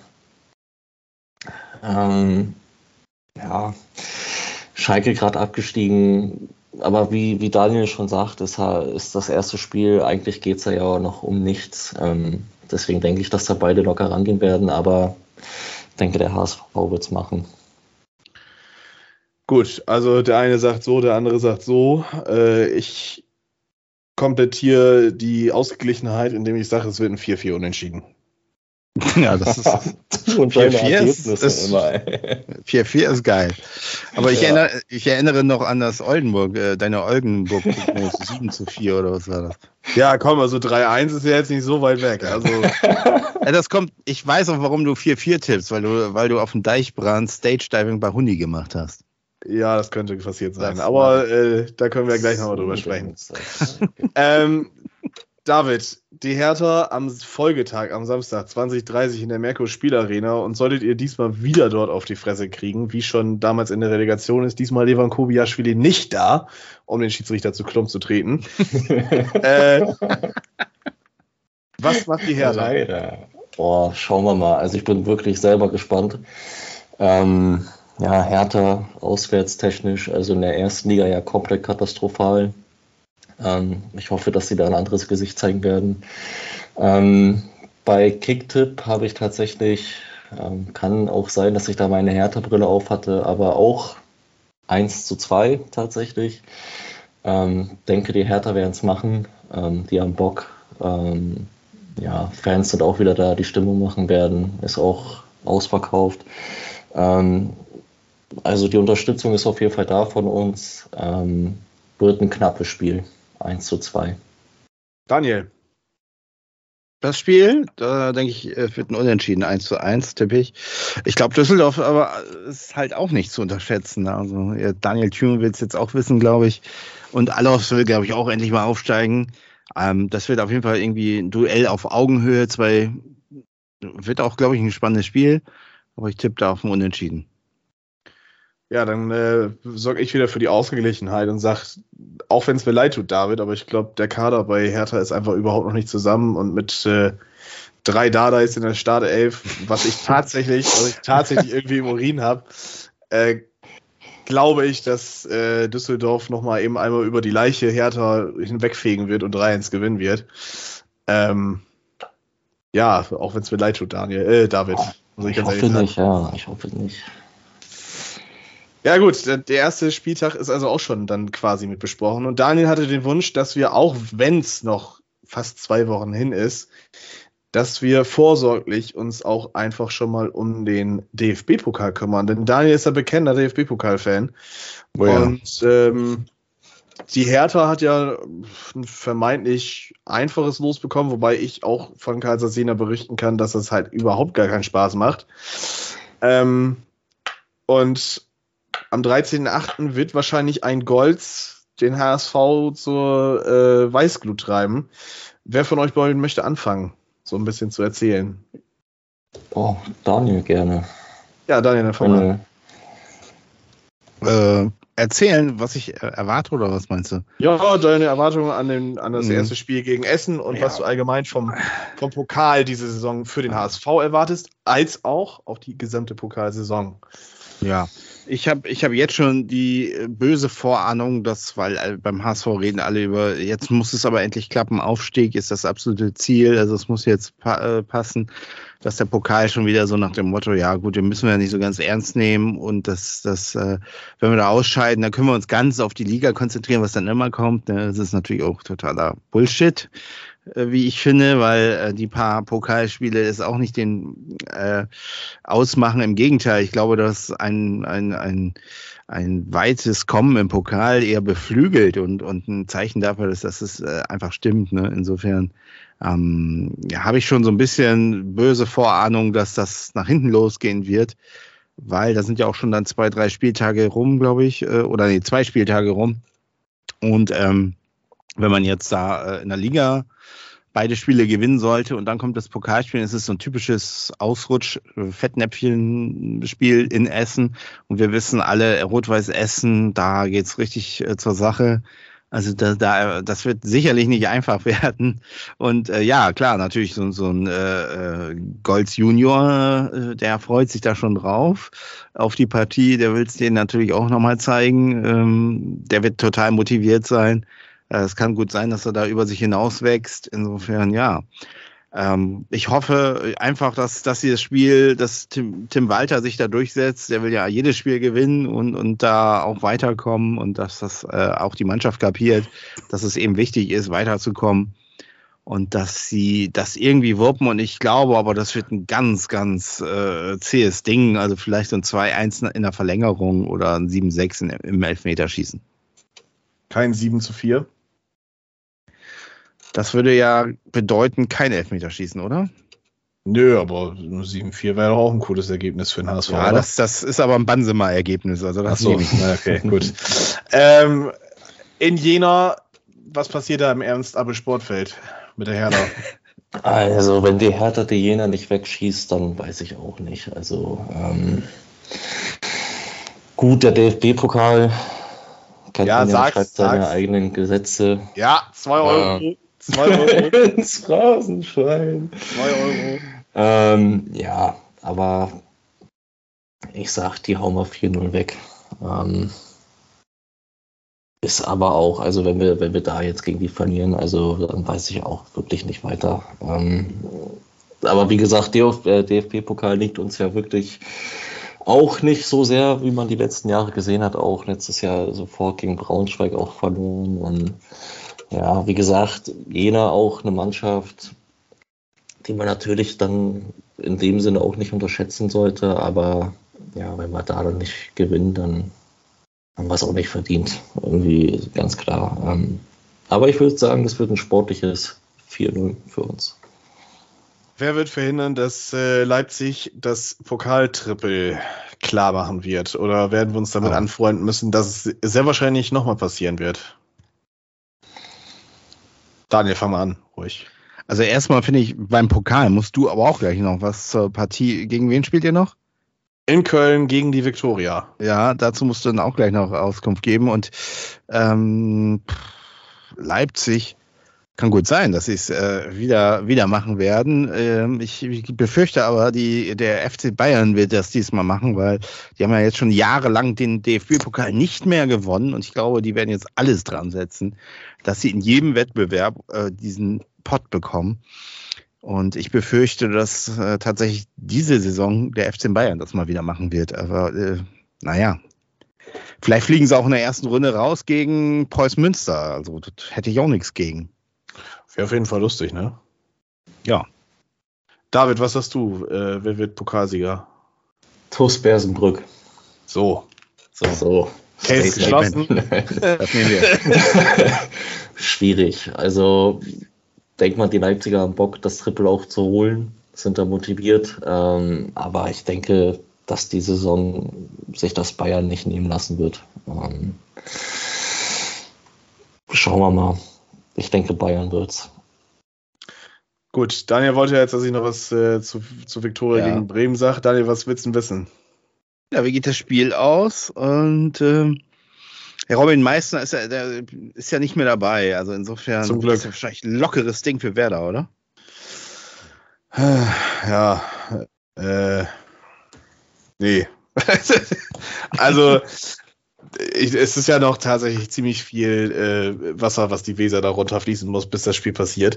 Schalke gerade abgestiegen. Aber wie Daniel schon sagt, ist das erste Spiel, eigentlich geht es ja noch um nichts. Deswegen denke ich, dass da beide locker rangehen werden, aber ich denke, der HSV wird es machen. Gut, also der eine sagt so, der andere sagt so. Ich komplettiere die Ausgeglichenheit, indem ich sage, es wird ein 4:4 unentschieden. Ja, das ist 4:4 ist geil. Aber ich erinnere noch an das Oldenburg, deine Oldenburg-Prognose 7:4 oder was war das? Ja, komm, also 3:1 ist ja jetzt nicht so weit weg. Also ja, das kommt, ich weiß auch, warum du 4:4 tippst, weil du auf dem Deichbrand Stage-Diving bei Hundi gemacht hast. Ja, das könnte passiert sein. Aber da können wir gleich nochmal drüber sprechen. David, die Hertha am Folgetag, am Samstag 20:30 in der Merkur Spielarena, und solltet ihr diesmal wieder dort auf die Fresse kriegen, wie schon damals in der Relegation, ist diesmal Levan Kobiaschwili nicht da, um den Schiedsrichter zu Klump zu treten. Was macht die Hertha? Leider. Boah, schauen wir mal. Also ich bin wirklich selber gespannt. Hertha auswärtstechnisch, also in der ersten Liga ja komplett katastrophal. Ich hoffe, dass sie da ein anderes Gesicht zeigen werden. Bei Kicktipp habe ich tatsächlich, kann auch sein, dass ich da meine Hertha-Brille auf hatte, aber auch 1:2 tatsächlich. Denke, die Hertha werden es machen. Die haben Bock. Fans sind auch wieder da, die Stimmung machen werden. Ist auch ausverkauft. Also die Unterstützung ist auf jeden Fall da von uns. Wird ein knappes Spiel. 1:2. Daniel. Das Spiel, da denke ich, wird ein Unentschieden 1:1, tippe ich. Ich glaube, Düsseldorf aber ist halt auch nicht zu unterschätzen. Also Daniel Thune will es jetzt auch wissen, glaube ich. Und Alofs will, glaube ich, auch endlich mal aufsteigen. Das wird auf jeden Fall irgendwie ein Duell auf Augenhöhe. Wird auch, glaube ich, ein spannendes Spiel. Aber ich tippe da auf ein Unentschieden. Ja, dann sorge ich wieder für die Ausgeglichenheit und sage, auch wenn es mir leid tut, David, aber ich glaube, der Kader bei Hertha ist einfach überhaupt noch nicht zusammen, und mit 3 Dardais in der Startelf, was ich tatsächlich irgendwie im Urin habe, glaube ich, dass Düsseldorf nochmal eben einmal über die Leiche Hertha hinwegfegen wird und 3:1 gewinnen wird. Ja, auch wenn es mir leid tut, David. Ich hoffe nicht. Ja gut, der erste Spieltag ist also auch schon dann quasi mit besprochen. Und Daniel hatte den Wunsch, dass wir, auch wenn es noch fast 2 Wochen hin ist, dass wir vorsorglich uns auch einfach schon mal um den DFB-Pokal kümmern. Denn Daniel ist ein bekennender DFB-Pokal-Fan. Oh ja. Und die Hertha hat ja ein vermeintlich einfaches Los bekommen, wobei ich auch von Kaisersena berichten kann, dass das halt überhaupt gar keinen Spaß macht. Und am 13.8. wird wahrscheinlich ein Golz den HSV zur Weißglut treiben. Wer von euch beiden möchte anfangen, so ein bisschen zu erzählen? Oh, Daniel gerne. Ja, Daniel, dann fang mal an. erzählen, was ich erwarte, oder was meinst du? Ja, deine Erwartungen an das erste Spiel gegen Essen und was du allgemein vom Pokal diese Saison für den HSV erwartest, als auch auf die gesamte Pokalsaison. Ja, ich hab jetzt schon die böse Vorahnung, weil beim HSV reden alle über, jetzt muss es aber endlich klappen, Aufstieg ist das absolute Ziel, also es muss jetzt passen, dass der Pokal schon wieder so nach dem Motto, ja gut, den müssen wir ja nicht so ganz ernst nehmen und wenn wir da ausscheiden, dann können wir uns ganz auf die Liga konzentrieren, was dann immer kommt. Das ist natürlich auch totaler Bullshit, wie ich finde, weil die paar Pokalspiele es auch nicht den ausmachen. Im Gegenteil, ich glaube, dass ein weites Kommen im Pokal eher beflügelt und ein Zeichen dafür, dass es einfach stimmt. Ne? Insofern habe ich schon so ein bisschen böse Vorahnung, dass das nach hinten losgehen wird, weil da sind ja auch schon dann 2-3 Spieltage rum, glaube ich, 2 Spieltage rum. Und wenn man jetzt da in der Liga beide Spiele gewinnen sollte und dann kommt das Pokalspiel, es ist so ein typisches Ausrutsch-Fettnäpfchen-Spiel in Essen und wir wissen alle, Rot-Weiß Essen, da geht's richtig zur Sache. Also das wird sicherlich nicht einfach werden. Und ja, klar, natürlich so ein Goltz Junior, der freut sich da schon drauf auf die Partie. Der will es denen natürlich auch nochmal zeigen. Der wird total motiviert sein. Es kann gut sein, dass er da über sich hinaus wächst. Insofern, ja. Ich hoffe einfach, dass dieses Spiel, dass Tim Walter sich da durchsetzt. Der will ja jedes Spiel gewinnen und da auch weiterkommen und dass das auch die Mannschaft kapiert, dass es eben wichtig ist, weiterzukommen und dass sie das irgendwie wuppen. Und ich glaube aber, das wird ein ganz, ganz zähes Ding. Also vielleicht so ein 2-1 in der Verlängerung oder ein 7-6 im Elfmeterschießen. Kein 7-4? Das würde ja bedeuten, kein Elfmeterschießen, oder? Nö, aber 7-4 wäre doch auch ein cooles Ergebnis für den HSV. Ja, das ist aber ein Bansemer-Ergebnis. Also das nehme ich. Okay, gut. In Jena, was passiert da im Ernst-Abbe-Sportfeld mit der Hertha? Also, wenn die Hertha die Jena nicht wegschießt, dann weiß ich auch nicht. Also, gut, der DFB-Pokal schreibt seine eigenen Gesetze. Ja, 2 Euro. 2 Euro. Ins Phrasenschwein. 2 Euro. Ja, aber ich sag, die hauen wir 4-0 weg. Ist aber auch, also wenn wir da jetzt gegen die verlieren, also dann weiß ich auch wirklich nicht weiter. Aber wie gesagt, DFB-Pokal liegt uns ja wirklich auch nicht so sehr, wie man die letzten Jahre gesehen hat. Auch letztes Jahr sofort gegen Braunschweig auch verloren. Und ja, wie gesagt, Jena auch eine Mannschaft, die man natürlich dann in dem Sinne auch nicht unterschätzen sollte. Aber ja, wenn wir da dann nicht gewinnen, dann haben wir es auch nicht verdient. Irgendwie ganz klar. Aber ich würde sagen, das wird ein sportliches 4-0 für uns. Wer wird verhindern, dass Leipzig das Pokaltriple klar machen wird? Oder werden wir uns damit anfreunden müssen, dass es sehr wahrscheinlich nochmal passieren wird? Daniel, fang mal an, ruhig. Also erstmal finde ich, beim Pokal musst du aber auch gleich noch was zur Partie. Gegen wen spielt ihr noch? In Köln gegen die Viktoria. Ja, dazu musst du dann auch gleich noch Auskunft geben. Und Leipzig kann gut sein, dass sie es wieder machen werden. Ich befürchte aber, der FC Bayern wird das diesmal machen, weil die haben ja jetzt schon jahrelang den DFB-Pokal nicht mehr gewonnen. Und ich glaube, die werden jetzt alles dran setzen, dass sie in jedem Wettbewerb diesen Pott bekommen. Und ich befürchte, dass tatsächlich diese Saison der FC Bayern das mal wieder machen wird. Aber naja, vielleicht fliegen sie auch in der ersten Runde raus gegen Preußen Münster. Also das hätte ich auch nichts gegen. Wäre auf jeden Fall lustig, ne? Ja. David, was hast du? Wer wird Pokalsieger? TuS Bersenbrück. So. Case geschlossen. Das nehmen wir. Schwierig. Also denkt man, die Leipziger haben Bock, das Triple auch zu holen, sind da motiviert. Aber ich denke, dass die Saison sich das Bayern nicht nehmen lassen wird. Schauen wir mal. Ich denke, Bayern wird's. Gut, Daniel wollte jetzt, dass ich noch was zu Viktoria gegen Bremen sage. Daniel, was willst du denn wissen? Ja, wie geht das Spiel aus? Und Der Robin Meissner der ist ja nicht mehr dabei. Also insofern Zum Glück. ist ja wahrscheinlich ein lockeres Ding für Werder, oder? Ja, nee. Also, es ist ja noch tatsächlich ziemlich viel Wasser, was die Weser da runterfließen muss, bis das Spiel passiert.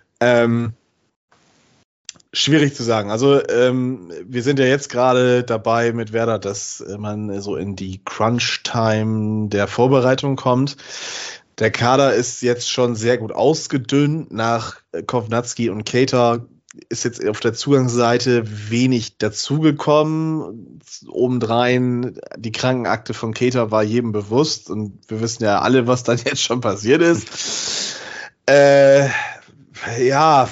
Schwierig zu sagen. Also, wir sind ja jetzt gerade dabei mit Werder, dass man so in die Crunch-Time der Vorbereitung kommt. Der Kader ist jetzt schon sehr gut ausgedünnt. Nach Kovnatski und Keita ist jetzt auf der Zugangsseite wenig dazugekommen. Obendrein, die Krankenakte von Keita war jedem bewusst und wir wissen ja alle, was dann jetzt schon passiert ist. Ja,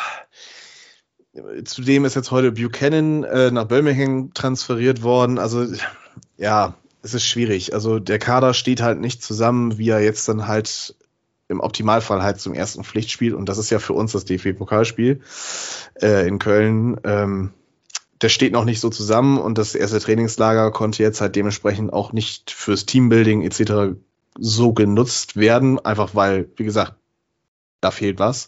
zudem ist jetzt heute Buchanan nach Birmingham transferiert worden. Also ja, es ist schwierig. Also der Kader steht halt nicht zusammen, wie er jetzt dann halt im Optimalfall halt zum ersten Pflichtspiel, und das ist ja für uns das DFB-Pokalspiel in Köln, der steht noch nicht so zusammen und das erste Trainingslager konnte jetzt halt dementsprechend auch nicht fürs Teambuilding etc. so genutzt werden, einfach weil, wie gesagt, da fehlt was.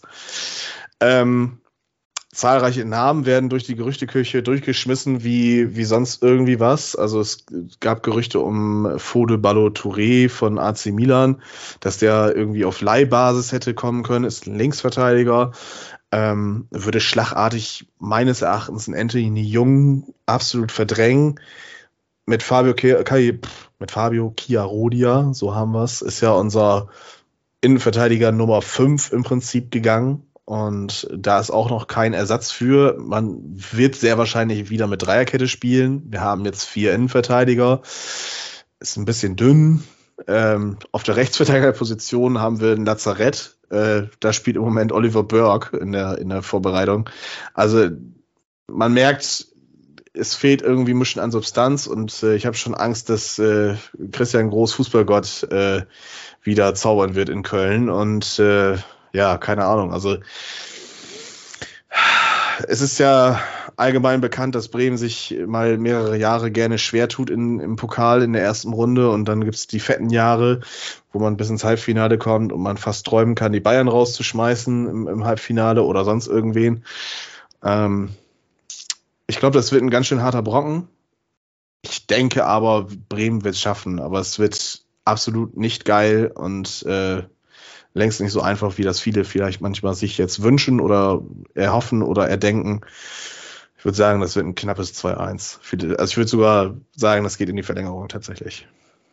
Zahlreiche Namen werden durch die Gerüchteküche durchgeschmissen wie sonst irgendwie was. Also es gab Gerüchte um Fode Ballo-Touré von AC Milan, dass der irgendwie auf Leihbasis hätte kommen können, ist ein Linksverteidiger. Würde schlagartig meines Erachtens einen Anthony Jung absolut verdrängen. Mit Fabio Chiarodia, so haben wir es, ist ja unser Innenverteidiger Nummer 5 im Prinzip gegangen. Und da ist auch noch kein Ersatz für. Man wird sehr wahrscheinlich wieder mit Dreierkette spielen. Wir haben jetzt 4 Innenverteidiger. Ist ein bisschen dünn. Auf der Rechtsverteidigerposition haben wir ein Lazarett. Da spielt im Moment Oliver Burke in der Vorbereitung. Also man merkt, es fehlt irgendwie ein bisschen an Substanz und ich habe schon Angst, dass Christian Groß, Fußballgott, wieder zaubern wird in Köln. Und ja, keine Ahnung. Also es ist ja allgemein bekannt, dass Bremen sich mal mehrere Jahre gerne schwer tut im Pokal in der ersten Runde und dann gibt es die fetten Jahre, wo man bis ins Halbfinale kommt und man fast träumen kann, die Bayern rauszuschmeißen im Halbfinale oder sonst irgendwen. Ich glaube, das wird ein ganz schön harter Brocken. Ich denke aber, Bremen wird es schaffen, aber es wird absolut nicht geil und längst nicht so einfach, wie das viele vielleicht manchmal sich jetzt wünschen oder erhoffen oder erdenken. Ich würde sagen, das wird ein knappes 2-1. Also ich würde sogar sagen, das geht in die Verlängerung tatsächlich.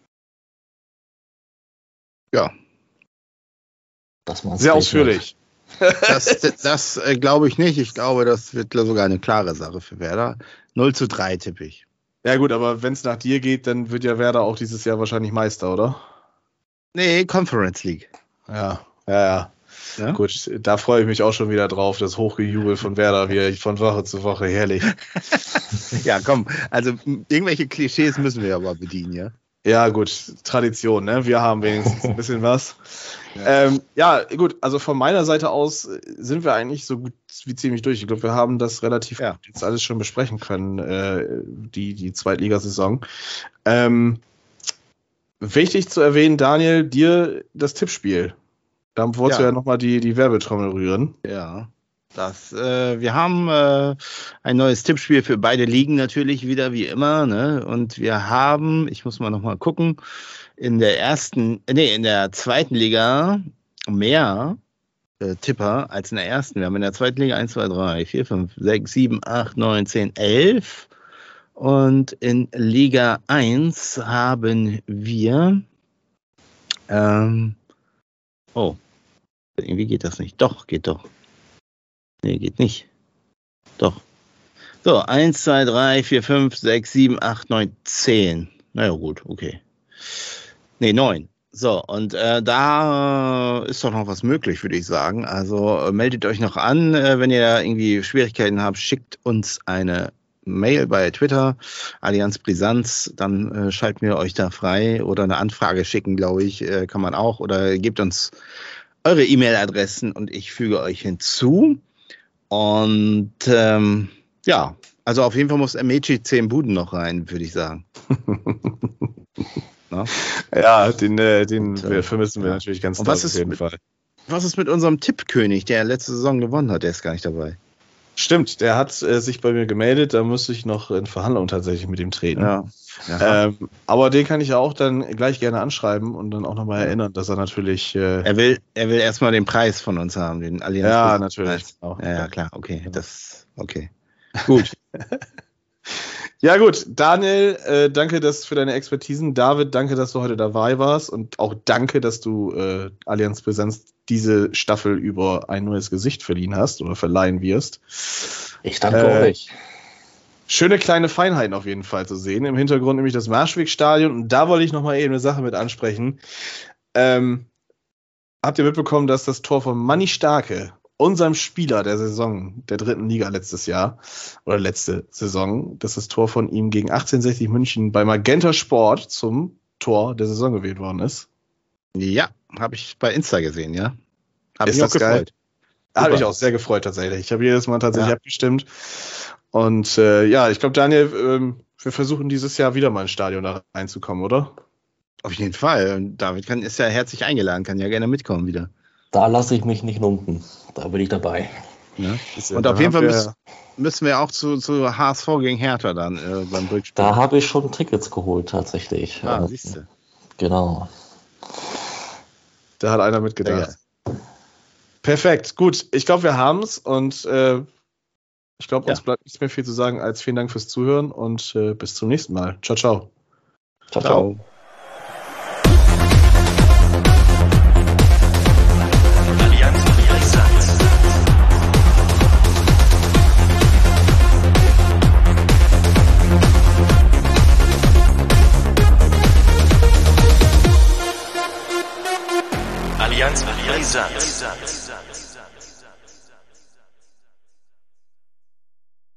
Ja. Das war sehr ausführlich. Das glaube ich nicht. Ich glaube, das wird sogar eine klare Sache für Werder. 0-3 tippe ich. Ja gut, aber wenn es nach dir geht, dann wird ja Werder auch dieses Jahr wahrscheinlich Meister, oder? Nee, Conference League. Ja. Gut, da freue ich mich auch schon wieder drauf, das Hochgejubel von Werder, wie von Woche zu Woche, herrlich. Ja, komm, also irgendwelche Klischees müssen wir aber bedienen, ja? Ja, gut, Tradition, ne? Wir haben wenigstens ein bisschen was. Ja, gut, also von meiner Seite aus sind wir eigentlich so gut wie ziemlich durch. Ich glaube, wir haben das relativ gut jetzt alles schon besprechen können, die Zweitligasaison. Wichtig zu erwähnen, Daniel, dir das Tippspiel. Da wolltest du ja nochmal die Werbetrommel rühren. Ja, wir haben ein neues Tippspiel für beide Ligen natürlich wieder, wie immer. Ne? Und wir haben, ich muss mal nochmal gucken, in der zweiten Liga mehr Tipper als in der ersten. Wir haben in der zweiten Liga 1, 2, 3, 4, 5, 6, 7, 8, 9, 10, 11. Und in Liga 1 haben wir irgendwie geht das nicht. Doch, geht doch. Nee, geht nicht. Doch. So, 1, 2, 3, 4, 5, 6, 7, 8, 9, 10. Naja, gut, okay. Nee, 9. So, und da ist doch noch was möglich, würde ich sagen. Also meldet euch noch an, wenn ihr irgendwie Schwierigkeiten habt, schickt uns eine Mail bei Twitter, Allianz Brisanz, dann schalten wir euch da frei oder eine Anfrage schicken, glaube ich, kann man auch. Oder gebt uns eure E-Mail-Adressen und ich füge euch hinzu. Und ja, also auf jeden Fall muss Amici 10 Buden noch rein, würde ich sagen. Ne? Ja, den vermissen wir natürlich ganz und doll was ist auf jeden Fall. Was ist mit unserem Tippkönig, der letzte Saison gewonnen hat? Der ist gar nicht dabei. Stimmt, der hat sich bei mir gemeldet, da müsste ich noch in Verhandlung tatsächlich mit ihm treten. Ja. Aber den kann ich ja auch dann gleich gerne anschreiben und dann auch nochmal erinnern, dass er natürlich. Er will erstmal den Preis von uns haben, den Allianz. Ja, natürlich. Auch, ja, klar, okay. Okay. Gut. Ja, gut. Daniel, danke für deine Expertisen. David, danke, dass du heute dabei warst. Und auch danke, dass du Allianz Präsenz diese Staffel über ein neues Gesicht verliehen hast oder verleihen wirst. Ich danke euch. Schöne kleine Feinheiten auf jeden Fall zu sehen. Im Hintergrund nämlich das Marschwegstadion. Und da wollte ich nochmal eben eine Sache mit ansprechen. Habt ihr mitbekommen, dass das Tor von Manni Starke, unserem Spieler der Saison, der 3. Liga letztes Jahr, oder letzte Saison, dass das Tor von ihm gegen 1860 München bei Magenta Sport zum Tor der Saison gewählt worden ist? Ja, habe ich bei Insta gesehen, ja. Habe ich auch gefreut. Habe ich auch sehr gefreut tatsächlich. Ich habe jedes Mal tatsächlich abgestimmt. Und ich glaube, Daniel, wir versuchen dieses Jahr wieder mal ins Stadion da reinzukommen, oder? Auf jeden Fall. Und David ist ja herzlich eingeladen, kann ja gerne mitkommen wieder. Da lasse ich mich nicht lumpen. Da bin ich dabei. Ja. Und auf jeden Fall müssen wir auch zu HSV gegen Hertha dann beim Rückspiel. Da habe ich schon Tickets geholt, tatsächlich. Siehst du. Genau. Da hat einer mitgedacht. Ja. Perfekt, gut. Ich glaube, wir haben es und ich glaube, uns bleibt nichts mehr viel zu sagen als vielen Dank fürs Zuhören und bis zum nächsten Mal. Ciao, ciao. Ciao, ciao. Allianz Brisant.